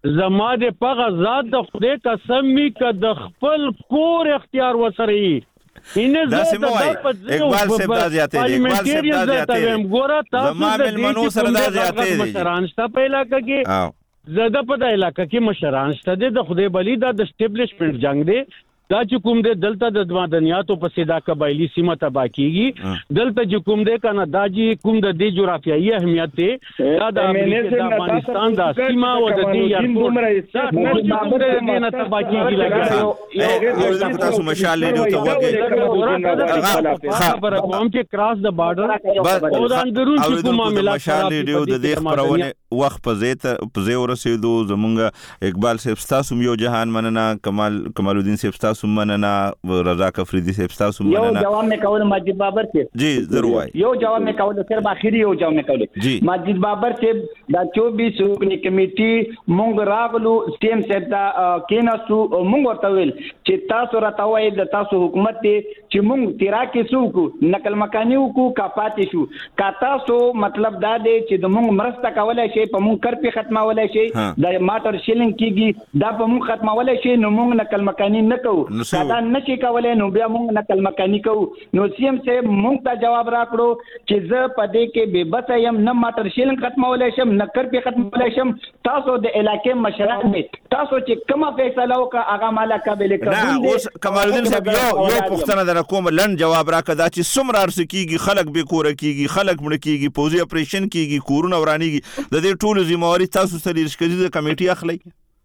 زما د پغه ذات د خدای قسم می ک د خپل کور اختیار وسري ان دا سموي اقبال صاحب دا زیاتې دي اقبال صاحب دا زیاتې دي ګوره تاسو زما مل منو سره دا زیاتې دي مشران شته په علاقې کې زده په د علاقې کې مشران شته د خدای بلی دا د اسټابلیشمنت جنگ دی دا چې کوم دې دلته د مدنیاتو په سیدا قبایلی سیمه تبا کیږي دلته چې کوم دې کنه دا چې کوم د دې جغرافیایي اهمیت دی دا د امریکا د افغانستان د سیمه او د دې یارپورټ د نه تبا کیږي لګا یو تاسو مشال لري ته وګورئ خبره کوم چې کراس د بارډر او د اندرون چې کوم معاملات مشال لري د دې خبرونه وخت په زیت په زی ورسېدو زمونږ اقبال صاحب تاسو یو جهان مننه کمال کمال الدین صاحب سمننا رضا افریدی صاحب تاسو سمننا یو جواب مې کول مجید بابر صاحب جی ضرور وای یو جواب مې کول صرف اخیری یو جواب مې کول مجید بابر صاحب دا چوبیس حکومتي کمیټي مونږ راغلو سیم صاحب دا کیناسو مونږ ورته ویل چې تاسو راته وای د تاسو حکومت ته چې مونږ تیرا کې سوکو نقل مکانی وکړو کا پاتې شو کا تاسو مطلب دا دی چې د مونږ مرسته کولای شي په مونږ کر په ختمولای شي د ماټر شیلینګ کیږي دا په مونږ ختمولای شي نو مونږ نقل مکانی نه کوو دا نشي کولای نو بیا مونږ نقل مکانی کوو نو سیم صاحب مونږ ته جواب راکړو چې زه په دې کې بے بس یم نه ماټر شیلینګ ختمولای شم نه کر په ختمولای شم تاسو د علاقې مشران دې تاسو چې کومه فیصله وکړه هغه مالا قابل قبول دي اوس کمال الدین صاحب یو یو پښتنه در کوم لن جواب راکړه دا چې سمرا ارس کیږي خلک به کور کیږي خلک مړ کیږي پوزي اپریشن کیږي کورونه ورانیږي د دې ټولو ذمہواری تاسو سره لشکري کمیټي اخلي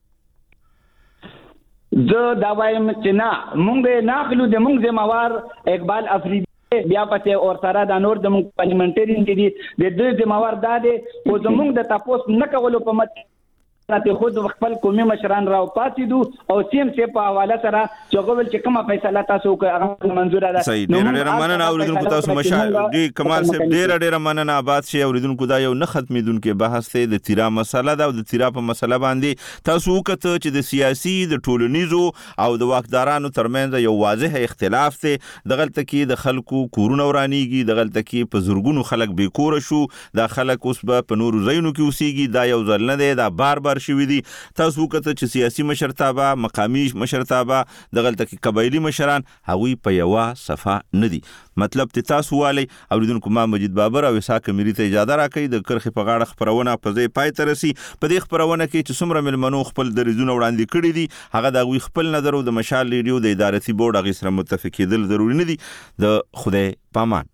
زه دا وایم چې نه مونږ نه خلو د مونږ ذمہوار اقبال افریدی بیا پته اور سره د نور د مونږ پارلیمنټری دي د دې ذمہوار دا دي او زمونږ د تاسو نه کولو په مت ته خود خپل قومي مشران راو پاتې دو او سیم سي په حواله سره چې غوول چې کومه فیصله تاسو کوي منظور ده صحیح ډیر ډیر مننه اوریدونکو تاسو مشال دی کمال صاحب ډیر ډیر مننه آباد شي اوریدونکو دا یو نه ختمېدونکو بحث ته د تیرا مسله ده او د تیرا په مسله باندې تاسو وکړه چې د سیاسي د ټولنیزو او د واکدارانو ترمنځ یو واضح اختلاف ته دغلت کې د خلکو کورونه ورانیږي دغلت کې په زورګونو خلک به کور شو دا خلک اوس په نورو ځایونو کې اوسېږي دا یو ځل نه دی دا بار بار شوی دي تاسو وکړه چې سیاسي مشرتابه مقامی مشرتابه دغلت کې قبایلی مشران هغوی په یو صفه نه دي مطلب ته تاسو والی اوریدونکو ما مجید بابر او اسحاق مری ته اجازه راکړي د کرخي په غاړه خبرونه په ځای پای ته رسي په دې خبرونه کې چې څومره ملمنو خپل دریزونه وړاندې کړي دي هغه د غوي خپل نظر او د مشال ریډیو د ادارتي بورډ هغه سره متفق کېدل ضروری نه دي د خدای پامان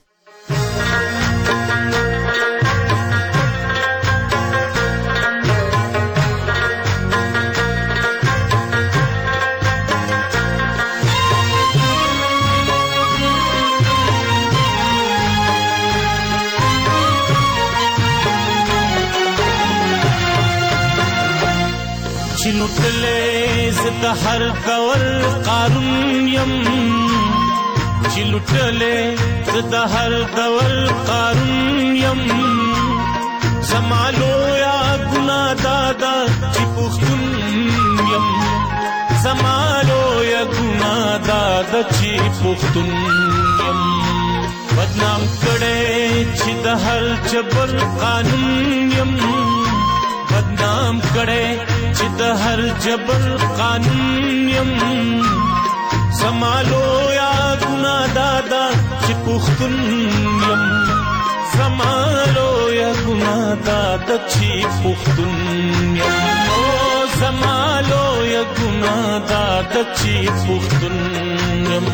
چلوټلې زد هر ډول قانون يم چلوټلې زد هر ډول قانون يم زمالو یا ګنا دادا چې پښتون يم زمالو یا ګنا دادا چې پښتون يم بدنام کړي چې د هر جبر قانون يم بدنام کړي چې د هر جبر قانون يم زمالو یا ګنا دادا چې پښتون يم زمالو یا ګنا دادا چې پښتون يم او زمالو یا ګنا دادا چې پښتون يم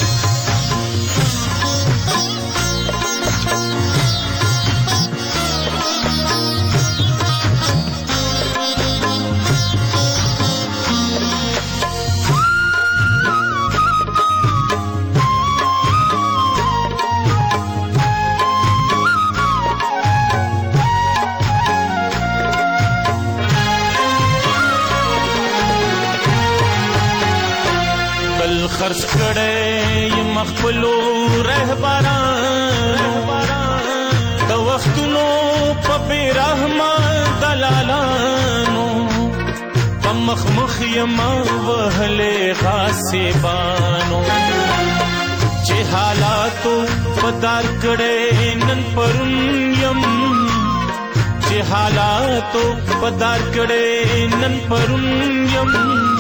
خرڅ کړي مخبلو رهبرانو د وختونو په بیرحمه دلالانو په مخ مخ یم وهلې غاصبانو چې حالاتو په دار کړي نن پرون یم چې حالاتو پدار کړي نن پرون یم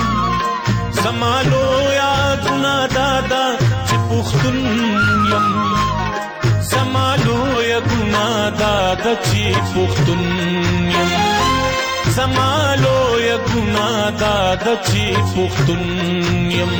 زمالو یادونه دادا چې پښتون یم زمالو یادونه دادا چې پښتون یم زمالو یادونه دادا چې پښتون یم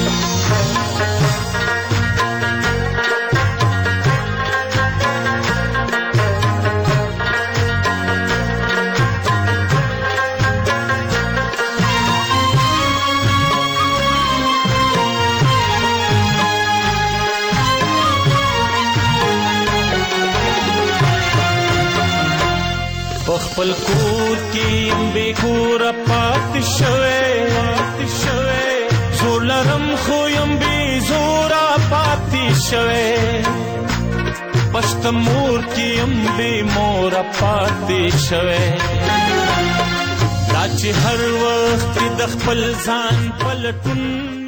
خپل کور کې بے کور پات شوه پات شوه زور لرم خو يم بي زور پات شوه پښت مور کې يم بي مور پات شوه دا چې هر وخت د خپل ځان پلټون